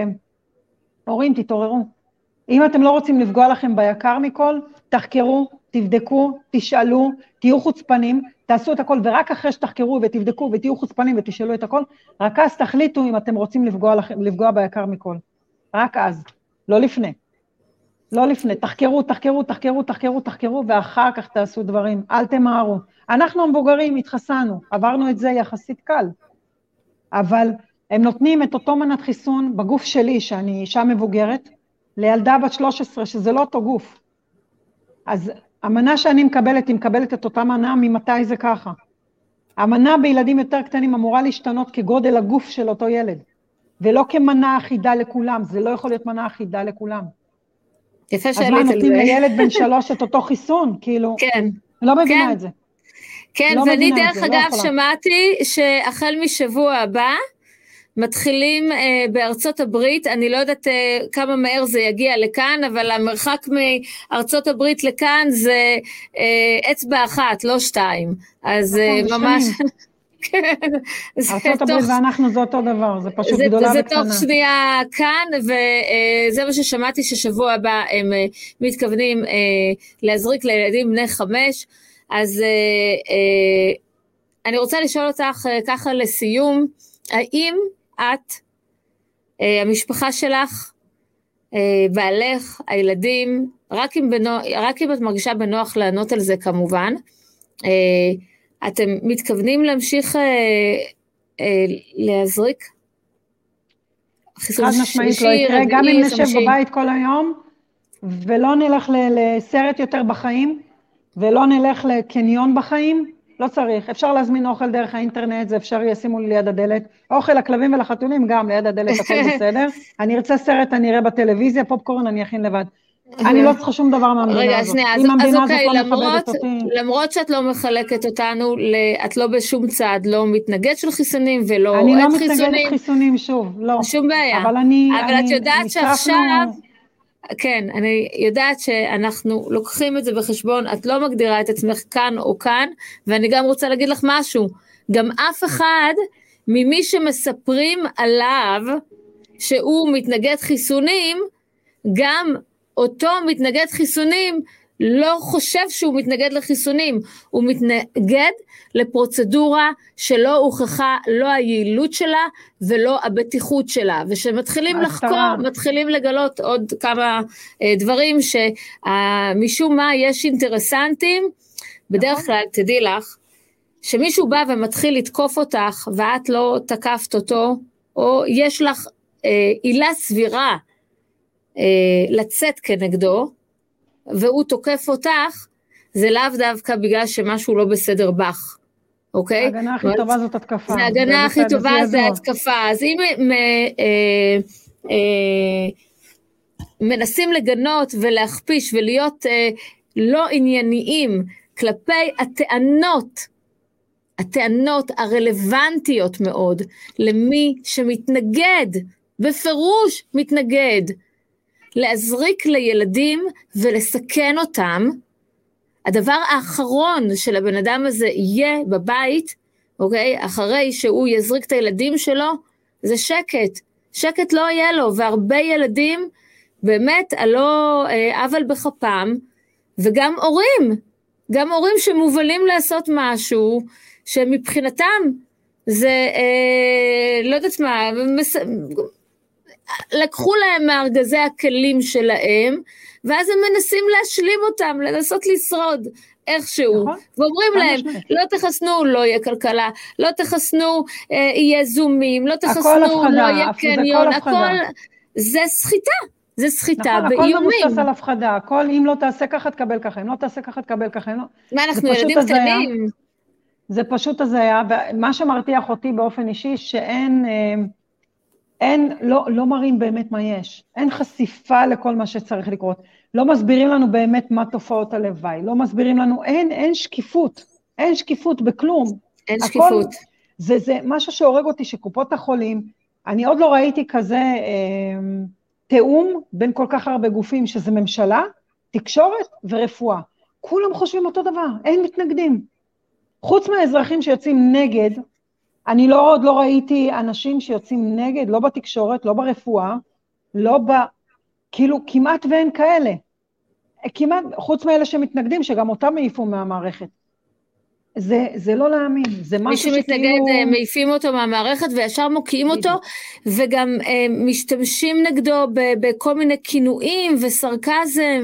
שהורים תתעוררו. אם אתם לא רוצים לפגוע לכם ביקר מכל, תחקרו, תבדקו, תשאלו, תהיו חוצפנים, תעשו את הכל, ורק אחרי שתחקרו ותבדקו ותהיו חוצפנים ותשאלו את הכל, רק אז תחליטו אם אתם רוצים לפגוע ביקר מכל. רק אז, לא לפני. לא לפני, תחקרו, תחקרו, תחקרו, תחקרו, תחקרו, ואחר כך תעשו דברים, אל תמהרו. אנחנו המבוגרים התחסנו, עברנו את זה יחסית קל, אבל הם נותנים את אותו מנת חיסון בגוף שלי, שאני אישה מבוגרת, לילדה בת 13, שזה לא אותו גוף. אז המנה שאני מקבלת, היא מקבלת את אותה מנה, ממתי זה ככה. המנה בילדים יותר קטנים אמורה להשתנות כגודל הגוף של אותו ילד, ולא כמנה אחידה לכולם, זה לא יכול להיות מנה אחידה לכולם. יפה שעלית על זה. אז מה, נותנים לילד בן 3 את אותו חיסון, כאילו, כן. לא מבינה את זה. כן, ואני דרך אגב שמעתי שהחל משבוע הבא, מתחילים בארצות הברית, אני לא יודעת כמה מהר זה יגיע לכאן, אבל המרחק מארצות הברית לכאן זה אצבע אחת, לא 2. אז ממש... ארצות הברית ואנחנו זה אותו דבר, זה פשוט גדולה וקטנה. זה תוך שנייה כאן, וזה מה ששמעתי ששבוע הבא הם מתכוונים להזריק לילדים בני 5, אז אני רוצה לשאול אותך ככה לסיום, האם את, המשפחה שלך, בעלך, הילדים, רק אם את מרגישה בנוח לענות על זה כמובן, אתם מתכוונים להמשיך להזריק? חד משמעית לא יקרה, גם אם נשב בבית כל היום, ולא נלך לסרט יותר בחיים, ולא נלך לקניון בחיים, לא צריך, אפשר להזמין אוכל דרך האינטרנט, זה אפשר ישימו לי ליד הדלת, אוכל לכלבים ולחתולים גם ליד הדלת, הכל בסדר, אני ארצה סרט, אני אראה בטלוויזיה, פופקורן אני אכין לבד, אני לא צריכה שום דבר מהמדינה הזאת. רגע, שנייה, אז אוקיי, למרות שאת לא מחלקת אותנו, את לא בשום צעד, לא מתנגד של חיסונים ולא אוהד חיסונים. אני לא מתנגדת חיסונים, שוב, לא. שום בעיה. אבל את יודעת שעכשיו, כן, אני יודעת שאנחנו לוקחים את זה בחשבון, את לא מגדירה את עצמך כאן או כאן, ואני גם רוצה להגיד לך משהו, גם אף אחד ממי שמספרים עליו שהוא מתנגד חיסונים, גם אותו מתנגד חיסונים לא חושב שהוא מתנגד לחיסונים, הוא מתנגד לפרוצדורה שלא הוכחה לא היעילות שלה ולא הבטיחות שלה, ושמתחילים לחקור, מתחילים לגלות עוד כמה דברים שמשום מה יש אינטרסנטים, בדרך כלל תדעי לך, שמישהו בא ומתחיל לתקוף אותך ואת לא תקפת אותו, או יש לך עילה סבירה לצאת כנגדו, והוא תוקף אותך, זה לאו דווקא בגלל שמשהו לא בסדר בך, אוקיי? ההגנה הכי טובה זאת התקפה. זה ההגנה הכי טובה זה התקפה, אז אם מנסים לגנות ולהכפיש ולהיות לא ענייניים כלפי הטענות הרלוונטיות מאוד למי שמתנגד, בפירוש מתנגד, להזריק לילדים ולסכן אותם, הדבר האחרון של הבן אדם הזה יהיה בבית, אוקיי? אחרי שהוא יזריק את הילדים שלו, זה שקט. שקט לא יהיה לו, והרבה ילדים באמת הלא אבל בכפם, וגם הורים שמובלים לעשות משהו, שמבחינתם זה, לא יודעת מה, לקחו להם מארגזי הכלים שלהם, ואז הם מנסים להשלים אותם, לנסות לשרוד איכשהו, ואומרים להם, לא תחסנו, לא יהיה כלכלה, לא תחסנו, יהיה זומים, לא תחסנו, לא יהיה קניון, הכל, זה סחיטה, זה סחיטה באיומים. הכל מבוסס על הפחדה, הכל אם לא תעשה ככה תקבל ככה, אם לא תעשה ככה תקבל ככה. מה, אנחנו ילדים קטנים? זה פשוט הזיה, ומה שמרתיח אותי באופן אישי, שאין, לא מראים באמת מה יש, אין חשיפה לכל מה שצריך לקרות, לא מסבירים לנו באמת מה תופעות הלוואי, לא מסבירים לנו, אין שקיפות בכלום. אין שקיפות. זה משהו שהורג אותי, שקופות החולים, אני עוד לא ראיתי כזה תאום בין כל כך הרבה גופים, שזה ממשלה, תקשורת ורפואה. כולם חושבים אותו דבר, אין מתנגדים. חוץ מהאזרחים שיוצאים נגד, אני עוד לא ראיתי אנשים שיוצאים נגד, לא בתקשורת, לא ברפואה, כאילו כמעט ואין כאלה. כמעט, חוץ מאלה שמתנגדים, שגם אותם מעיפו מהמערכת. זה לא להאמין, זה משהו מי שמתנגד, מעיפים אותו מהמערכת וישר מוקיעים אותו, וגם משתמשים נגדו בכל מיני כינויים וסרקזם,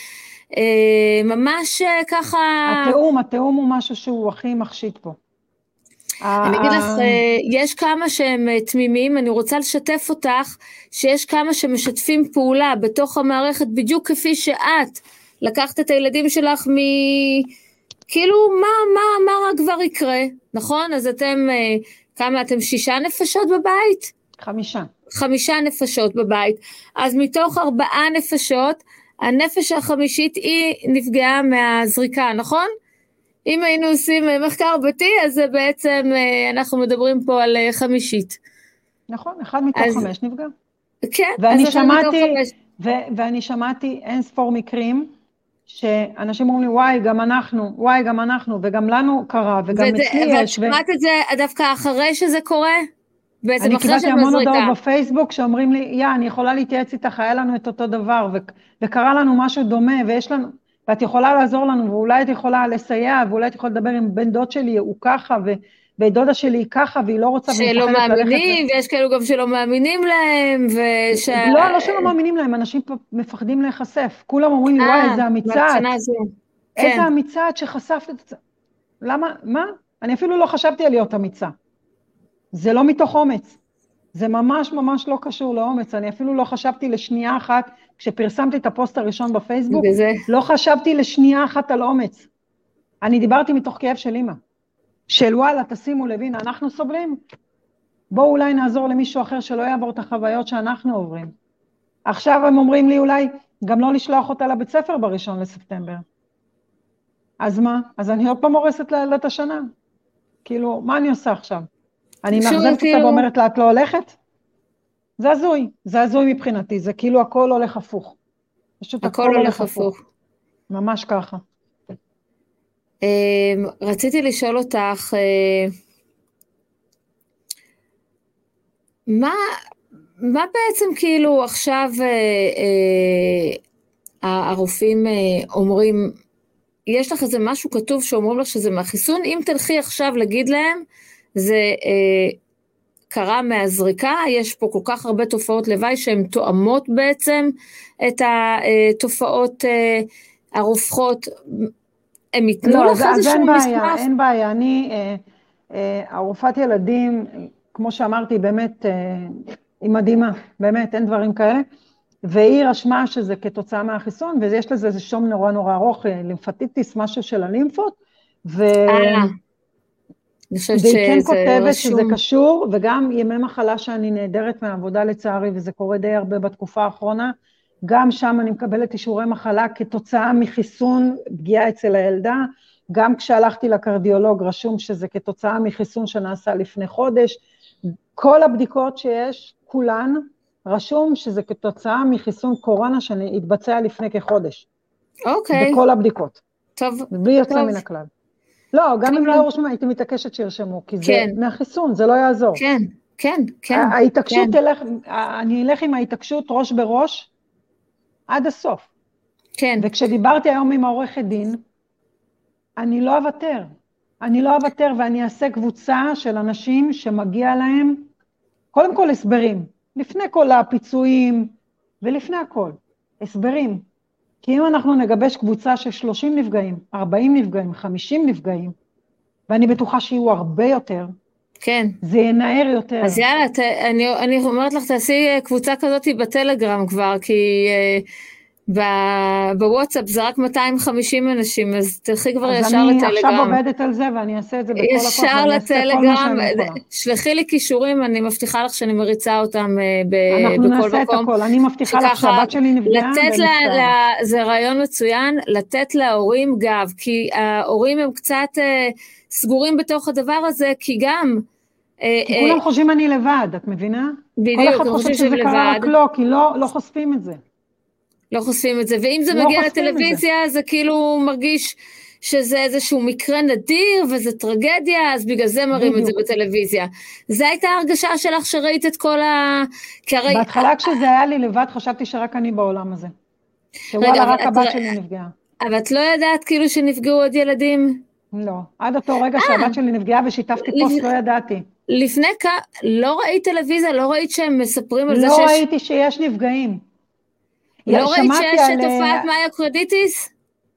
וממש ככה... התאום הוא משהו שהוא הכי מחשיד פה. אני אגיד לך, יש כמה שהם תמימים, אני רוצה לשתף אותך, שיש כמה שמשתפים פעולה בתוך המערכת, בדיוק כפי שאת לקחת את הילדים שלך כאילו, מה כבר יקרה, נכון? אז אתם, כמה אתם 6 נפשות בבית? 5. 5 נפשות בבית. אז מתוך 4 נפשות, הנפש החמישית היא נפגעה מהזריקה, נכון? אם היינו עושים מחקר ביתי, אז זה בעצם, אנחנו מדברים פה על 5. נכון, 1 מתוך 5 נפגע. כן, ואני שמעתי אין ספור מקרים, שאנשים אומרים לי, וואי, גם אנחנו, וגם לנו קרה, וגם אצלי יש. ואת שמעת את זה דווקא אחרי שזה קורה? בעצם אחרי אני קיבלתי המון הודעות בפייסבוק, שאומרים לי, אני יכולה להתייעץ איתך, היה לנו את אותו דבר, וקרה לנו משהו דומה, ואת יכולה לעזור לנו, ואולי את יכולה לסייע, ואולי את יכולה לדבר עם בן דוד שלי, הוא ככה, ובדודה שלי היא ככה, והיא לא רוצה... שלא מאמינים, ויש כאלו גם שלא מאמינים להם, לא שלא מאמינים להם, אנשים פה מפחדים להיחשף. כולם אומרים לי, וואי, איזה אמיצת. איזה אמיצת שחשפת את זה. למה? מה? אני אפילו לא חשבתי על להיות אמיצה. זה לא מתוך אומץ. זה ממש ממש לא קשור לאומץ. אני אפילו לא חשבתי לשנייה אחת, כשפרסמתי את הפוסט הראשון בפייסבוק, לא חשבתי לשנייה אחת על אומץ. אני דיברתי מתוך כאב של אמא. של וואלה, תשימו לבין, אנחנו סובלים. בואו אולי נעזור למישהו אחר שלא יעבור את החוויות שאנחנו עוברים. עכשיו הם אומרים לי אולי, גם לא לשלוח אותה לבית ספר בראשון לספטמבר. אז מה? אז אני עוד פעם הורסת לילדת השנה. כאילו, מה אני עושה עכשיו? אני מאכזבת אותה ואומרת לה, את לא הולכת? זה הזוי, זה הזוי מבחינתי, זה כאילו הכל הולך הפוך. פשוט הכל הולך הפוך. ממש ככה. רציתי לשאול אותך, מה בעצם כאילו עכשיו הרופאים אומרים, יש לך איזה משהו כתוב שאומרים לך שזה מהחיסון, אם תלכי עכשיו להגיד להם, זה קרה מהזריקה, יש פה כל כך הרבה תופעות לוואי שהן תואמות בעצם את התופעות הרופחות, הם ייתנו לך איזשהו מסמך? אין בעיה, אני, הרופאת ילדים, כמו שאמרתי, באמת, היא מדהימה, באמת, אין דברים כאלה, והיא רשמה שזה כתוצאה מהחיסון, ויש לזה איזה שום נורא נורא ארוך, לימפטיטיס, משהו של הלימפות, והיא כן כותבת שזה קשור, וגם ימי מחלה שאני נהדרת מהעבודה לצערי, וזה קורה די הרבה בתקופה האחרונה, גם שם אני מקבלת אישורי מחלה כתוצאה מחיסון פגיעה אצל הילדה, גם כשהלכתי לקרדיולוג רשום שזה כתוצאה מחיסון שנעשה לפני חודש, כל הבדיקות שיש, כולן, רשום שזה כתוצאה מחיסון קורונה שהתבצע לפני כחודש. אוקיי. בכל הבדיקות. טוב. בלי יוצא מן הכלל. לא, גם אם לא ירשמו, הייתי מתעקשת שירשמו, כי זה מהחיסון, זה לא יעזור. כן, כן, כן. ההתעקשות תלך, אני אלך עם ההתעקשות ראש בראש, עד הסוף. כן. וכשדיברתי היום עם העורכת דין, אני לא אוותר. אני לא אוותר ואני אעשה קבוצה של אנשים שמגיע להם, קודם כל הסברים, לפני כל הפיצויים ולפני הכל, הסברים. כי אם אנחנו נגבש קבוצה של 30 נפגעים, 40 נפגעים, 50 נפגעים, ואני בטוחה שיהיו הרבה יותר, כן. זה ינער יותר. אז יאללה, אני אומרת לך, תעשי קבוצה כזאת בטלגרם כבר, כי בוואטסאפ זה רק 250 אנשים, אז תלכי כבר ישר לטלגרם. אז אני עכשיו עובדת על זה, ואני אעשה את זה בכל הכוח, ישר לטלגרם, שלחי לי קישורים, אני מבטיחה לך שאני מריצה אותם בכל מקום. אנחנו נעשה את הכל, אני מבטיחה לך שהבת שלי נפגעה. זה רעיון מצוין, לתת להורים גב, כי ההורים הם קצת סגורים בתוך הדבר הזה, כי גם כי כולם חושבים אני לבד, את מבינה? בדיוק, כל אחד חושב שזה קרה רק לא, כי לא חושפים את זה. לא חושפים את זה, ואם זה מגיע לטלוויזיה, זה כאילו מרגיש שזה איזשהו מקרה נדיר, וזה טרגדיה, אז בגלל זה מראים את זה בטלוויזיה. זו הייתה הרגשה שלך שראית את כל בהתחלה כשזה היה לי לבד, חשבתי שרק אני בעולם הזה. שוואלה, רק הבת שלי נפגעה. אבל את לא יודעת כאילו שנפגעו עוד ילדים? לא, עד אותו רגע שהבת שלי נפגעה ושיתפתי פוסט, לא ידעתי. לפני לא ראית טלוויזיה, לא ראית שהם מספרים על זה לא ראיתי שיש נפגעים. לא ראית שיש תופעת מיוקרדיטיס?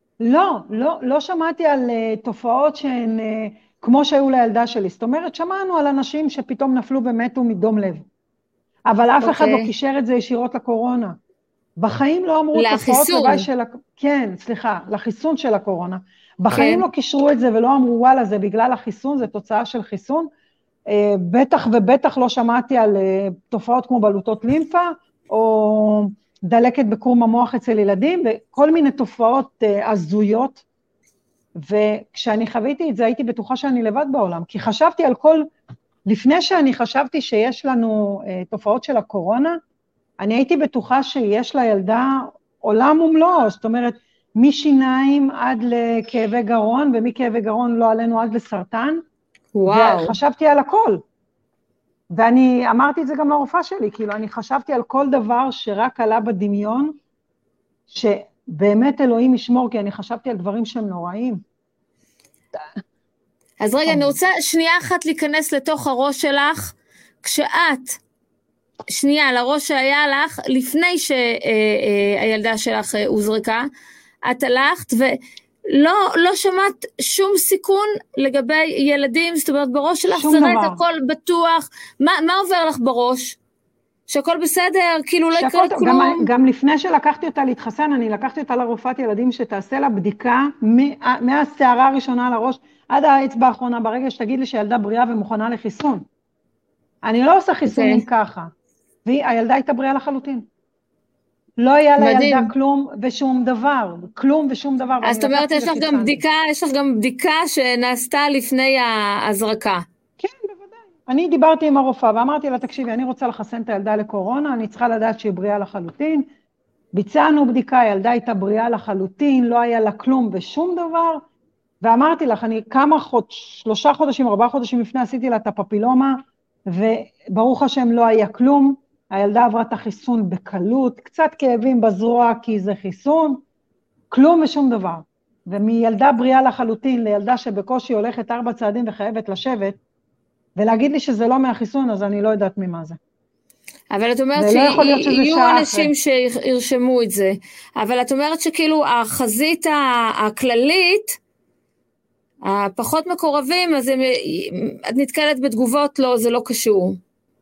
לא שמעתי על תופעות שהן כמו שהיו לילדה שלי. זאת אומרת, שמענו על אנשים שפתאום נפלו ומתו מדום לב. אבל אף אחד לא קישר את זה ישירות לקורונה. בחיים לא אמרו תופעות לוואי של... כן, סליחה, לחיסון של הקורונה. בחיים לא קישרו את זה ולא אמרו, וואלה, זה בגלל החיסון, זה תוצאה של חיסון. בטח ובטח לא שמעתי על תופעות כמו בלוטות לימפה, או דלקת בקרום המוח אצל ילדים, וכל מיני תופעות הזויות, וכשאני חוויתי את זה, הייתי בטוחה שאני לבד בעולם, כי חשבתי על כל, לפני שאני חשבתי שיש לנו תופעות של הקורונה, אני הייתי בטוחה שיש לילדה עולם ומלואו, זאת אומרת, משיניים עד לכאבי גרון, ומכאבי גרון לא עלינו עד לסרטן, וחשבתי על הכל. ואני אמרתי את זה גם לרופאה שלי, כאילו אני חשבתי על כל דבר שרק עלה בדמיון, שבאמת אלוהים ישמור, כי אני חשבתי על דברים שהם נוראים. אז רגע, אני רוצה שנייה אחת להיכנס לתוך הראש שלך, כשאת, שנייה, לראש שהיה לך, לפני שהילדה שלך הוזרקה, את הלכת לא שמעת שום סיכון לגבי ילדים, זאת אומרת, בראש שלך זה ראית הכל בטוח, מה עובר לך בראש? שהכל בסדר, כאילו לא יקרה כלום? גם לפני שלקחתי אותה להתחסן, אני לקחתי אותה לרופאת ילדים שתעשה לה בדיקה, מהשערה הראשונה על הראש, עד האצבע האחרונה, ברגע שתגיד לי שילדה בריאה ומוכנה לחיסון. אני לא עושה חיסונים ככה, והילדה הייתה בריאה לחלוטין. לא היה לילדה כלום ושום דבר, כלום ושום דבר. אז זאת אומרת, יש לך גם בדיקה שנעשתה לפני ההזרקה. כן, בוודאי. אני דיברתי עם הרופאה ואמרתי לה, תקשיבי, אני רוצה לחסן את הילדה לקורונה, אני צריכה לדעת שהיא בריאה לחלוטין. ביצענו בדיקה, הילדה הייתה בריאה לחלוטין, לא היה לה כלום ושום דבר. ואמרתי לך, אני 3 חודשים, 4 חודשים לפני עשיתי לה את הפפילומה, וברוך השם לא היה כלום. הילדה עברה את החיסון בקלות, קצת כאבים בזרוע כי זה חיסון, כלום ושום דבר. ומילדה בריאה לחלוטין לילדה שבקושי הולכת 4 צעדים וחייבת לשבת, ולהגיד לי שזה לא מהחיסון, אז אני לא יודעת ממה זה. אבל את אומרת שיהיו אנשים שירשמו את זה, אבל את אומרת שכאילו החזית הכללית, הפחות מקורבים, אז את נתקלת בתגובות, לא, זה לא קשור.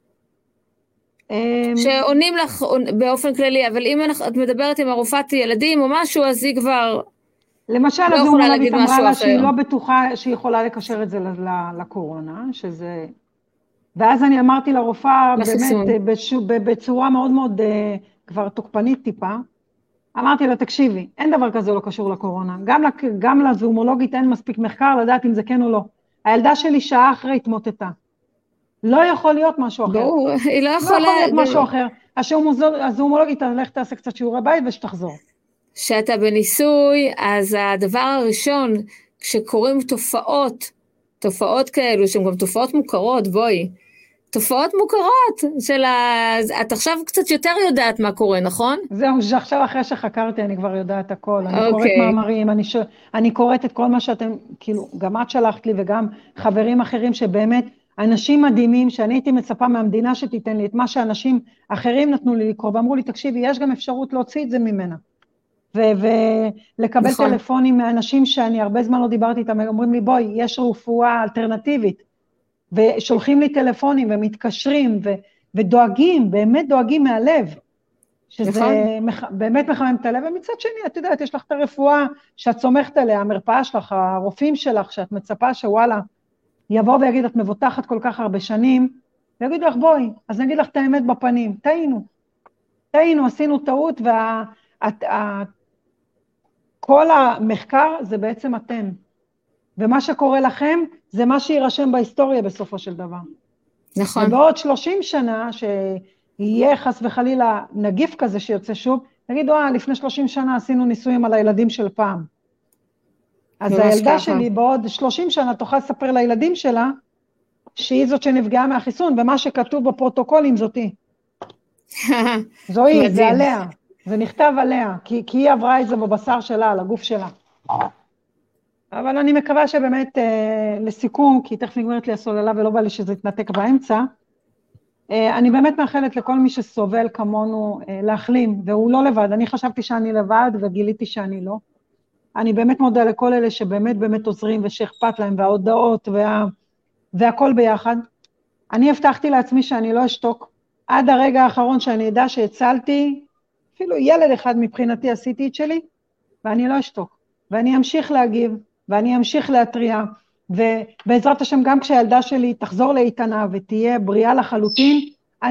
שעונים לך באופן כללי, אבל אם את מדברת עם הרופאת ילדים או משהו, אז היא כבר למשל, לא יכולה להגיד משהו אחר. שהיא לא בטוחה שהיא יכולה לקשר את זה לקורונה, שזה... ואז אני אמרתי לרופאה, באמת, בצורה מאוד מאוד כבר תוקפנית טיפה, אמרתי לה, תקשיבי, אין דבר כזה לא קשור לקורונה, גם לזומולוגית אין מספיק מחקר לדעת אם זה כן או לא. הילדה שלי שעה אחרי התמוטטה. לא יכול להיות משהו אחר. ברור, היא לא יכולה... לא יכול להיות משהו אחר. הזומולוגית תלך תעשה קצת שיעורי בית ושתחזור. כשאתה בניסוי, אז הדבר הראשון, כשקוראים תופעות כאלו, שהן גם תופעות מוכרות, בואי, תופעות מוכרות, את עכשיו קצת יותר יודעת מה קורה, נכון? זהו, עכשיו אחרי שחקרתי, אני כבר יודעת הכל, אני קוראת מאמרים, אני קוראת את כל מה שאתם, כאילו, גם את שלחת לי, וגם חברים אחרים שבאמת, אנשים מדהימים, שאני הייתי מצפה מהמדינה שתיתן לי את מה שאנשים אחרים נתנו לי לקרוא, ואמרו לי, תקשיבי, יש גם אפשרות להוציא את זה ממנה. ולקבל טלפונים מאנשים שאני הרבה זמן לא דיברתי איתם, אומרים לי, בואי, יש רפואה אלטרנטיבית, ושולחים לי טלפונים ומתקשרים, ודואגים, באמת דואגים מהלב, שזה באמת מחמם את הלב, ומצד שני, את יודעת, יש לך את הרפואה שאת סומכת עליה, המרפאה שלך, הרופאים שלך, שאת מצפה שוואלה, יבוא ויגיד, את מבוטחת כל כך הרבה שנים, ויגיד לך, בואי, אז נגיד לך את האמת בפנים, טעינו, עשינו טעות, כל המחקר זה בעצם אתם, ומה שקורה לכם, זה מה שירשם בהיסטוריה בסופו של דבר. נכון. ובעוד 30 שנה, שיהיה חס וחלילה נגיף כזה שיוצא שוב, נגידו, לפני 30 שנה עשינו ניסויים על הילדים של פעם. אז הילדה שלי בעוד 30 שנה תוכל לספר לילדים שלה, שהיא זאת שנפגעה מהחיסון, ומה שכתוב בפרוטוקולים זאתי. זוהי, זה עליה. זה נכתב עליה, כי היא עברה את זה בבשר שלה, על הגוף שלה. אבל אני מקווה שבאמת, לסיכום, כי תכף נגמרת לי הסוללה ולא בא לי שזה יתנתק באמצע, אני באמת מאחלת לכל מי שסובל כמונו להחלים, והוא לא לבד. אני חשבתי שאני לבד וגיליתי שאני לא. אני באמת מודה לכל אלה שבאמת באמת עוזרים ושאכפת להם, וההודעות והכל ביחד. אני הבטחתי לעצמי שאני לא אשתוק, עד הרגע האחרון שאני ידע שהצלתי, אפילו ילד אחד מבחינתי עשיתי את שלי, ואני לא אשתוק. ואני אמשיך להגיב, ואני אמשיך להטריע, ובעזרת השם גם כשהילדה שלי תחזור לאיתנה ותהיה בריאה לחלוטין,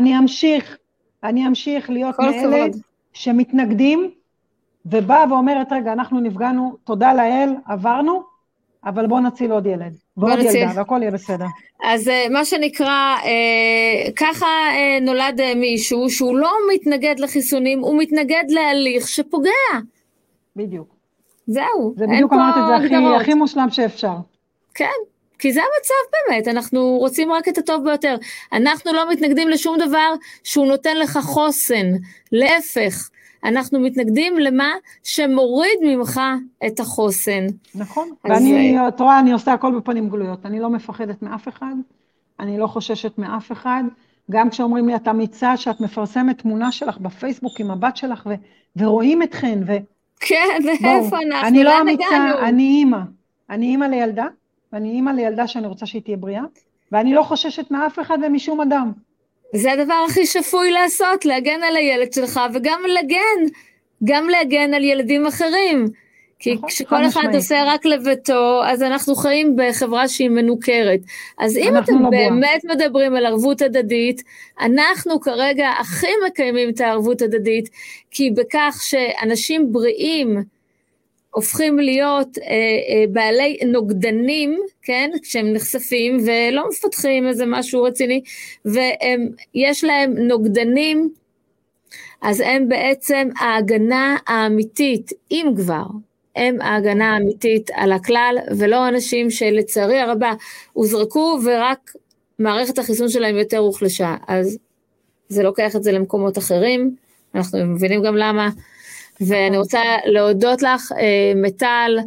אני אמשיך להיות מאלה שמתנגדים, ובאה ואומרת, רגע, אנחנו נפגענו, תודה לאל, עברנו, אבל בוא נציל עוד ילד, ועוד ילדה, והכל יהיה בסדר. אז מה שנקרא, ככה נולד מישהו שהוא לא מתנגד לחיסונים, הוא מתנגד להליך שפוגע. בדיוק. זהו. זה בדיוק אמרת את זה הכי מושלם שאפשר. כן, כי זה המצב באמת, אנחנו רוצים רק את הטוב ביותר. אנחנו לא מתנגדים לשום דבר שהוא נותן לך חוסן, להפך. אנחנו מתנגדים למה שמוריד ממך את החוסן. נכון, ואני תראה, אני עושה הכל בפנים גלויות, אני לא מפחדת מאף אחד, אני לא חוששת מאף אחד, גם כשאומרים לי, את אמיצה שאת מפרסמת תמונה שלך בפייסבוק עם הבת שלך, ורואים אתכן, כן, ואיפה אנחנו? אני לא אמיצה, אני אימא לילדה, ואני אימא לילדה שאני רוצה שהיא תהיה בריאה, ואני לא חוששת מאף אחד ומשום אדם. זה הדבר הכי שפוי לעשות, להגן על הילד שלך, וגם להגן על ילדים אחרים. כי כשכל אחד עושה רק לביתו, אז אנחנו חיים בחברה שהיא מנוכרת. אז אם אתם באמת מדברים על ערבות הדדית, אנחנו כרגע הכי מקיימים את הערבות הדדית, כי בכך שאנשים בריאים הופכים להיות בעלי נוגדנים, כן, כשהם נחשפים ולא מפתחים איזה משהו רציני, ויש להם נוגדנים, אז הם בעצם ההגנה האמיתית, אם כבר, הם ההגנה האמיתית על הכלל, ולא אנשים שלצערי הרבה הוזרקו, ורק מערכת החיסון שלהם יותר הוחלשה, אז זה לוקח את זה למקומות אחרים, אנחנו מבינים גם למה, ואני רוצה להודות לך, מטל,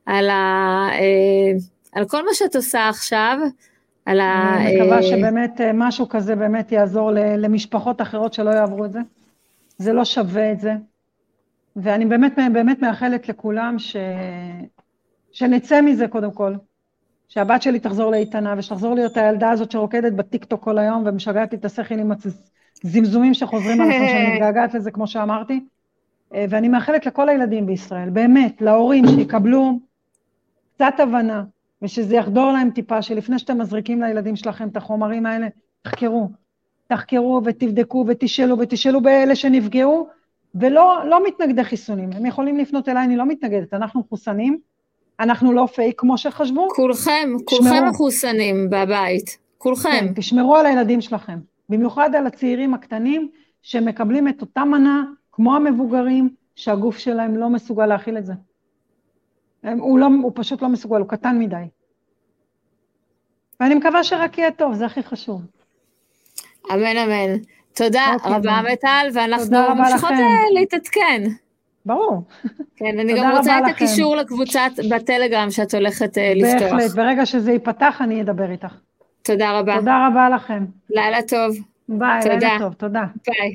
על כל מה שאת עושה עכשיו, אני מקווה שבאמת משהו כזה באמת יעזור למשפחות אחרות שלא יעברו את זה, זה לא שווה את זה, ואני באמת מאחלת לכולם שנצא מזה קודם כל, שהבת שלי תחזור לאיתנה, ושתחזור להיות הילדה הזאת שרוקדת בטיקטוק כל היום, ומשגעת לי את השכל עם הזמזומים שחוזרים על עצמם, שאני מתגעגעת לזה כמו שאמרתי, ואני מאחלת לכל הילדים בישראל, באמת, להורים שיקבלו קצת הבנה, ושזה יחדור להם טיפה, שלפני שאתם מזריקים לילדים שלכם את החומרים האלה, תחקרו ותבדקו ותשאלו באלה שנפגעו, ולא מתנגדי חיסונים, הם יכולים לפנות אליי, אני לא מתנגדת, אנחנו מחוסנים, אנחנו לא פייק כמו שחשבו. כולכם מחוסנים בבית, כולכם. כן, תשמרו על הילדים שלכם, במיוחד על הצעירים הקטנים, שמקבלים את אותה מנה, כמו המבוגרים, שהגוף שלהם לא מסוגל להכיל את זה. הוא פשוט לא מסוגל, הוא קטן מדי. ואני מקווה שרק יהיה טוב, זה הכי חשוב. אמן, אמן. תודה רבה מטל, ואנחנו ממשיכות להתעדכן. ברור. כן, אני גם רוצה את הקישור לקבוצת בטלגרם שאת הולכת לפתוח. בהחלט, ברגע שזה ייפתח אני אדבר איתך. תודה רבה. תודה רבה לכם. לילה טוב. ביי, לילה טוב, תודה. ביי.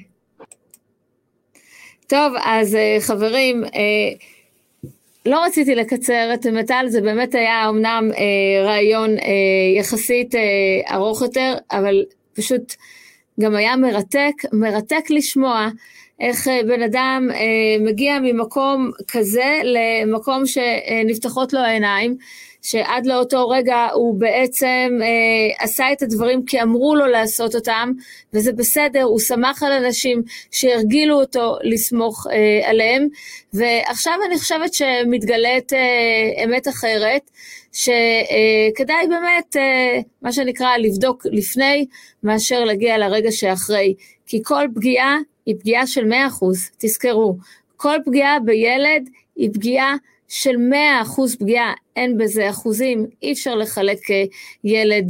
טוב, אז חברים, לא רציתי לקצר את מטל, זה באמת היה אמנם רעיון יחסית ארוך יותר, אבל פשוט גם היה מרתק לשמוע איך בן אדם מגיע ממקום כזה למקום שנפתחות לו העיניים, שעד לאותו רגע הוא בעצם עשה את הדברים כי אמרו לו לעשות אותם, וזה בסדר, הוא שמח על אנשים שהרגילו אותו לסמוך עליהם, ועכשיו אני חושבת שמתגלית אמת אחרת, שכדאי באמת, מה שנקרא, לבדוק לפני, מאשר להגיע לרגע שאחרי, כי כל פגיעה היא פגיעה של 100%, תזכרו, כל פגיעה בילד היא פגיעה של 100% פגיעה, אין בזה אחוזים, אי אפשר לחלק ילד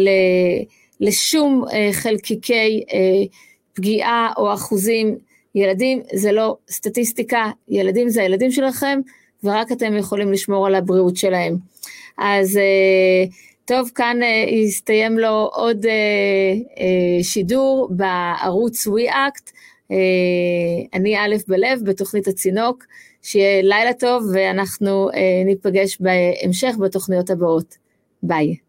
לשום חלקיקי פגיעה או אחוזים, ילדים זה לא סטטיסטיקה, ילדים זה הילדים שלכם, ורק אתם יכולים לשמור על הבריאות שלהם. אז טוב, כאן הסתיים לו עוד שידור בערוץ WeAct, אני א' בלב בתוכנית הצינוק, שיהיה לילה טוב, ואנחנו ניפגש בהמשך בתוכניות הבאות. ביי.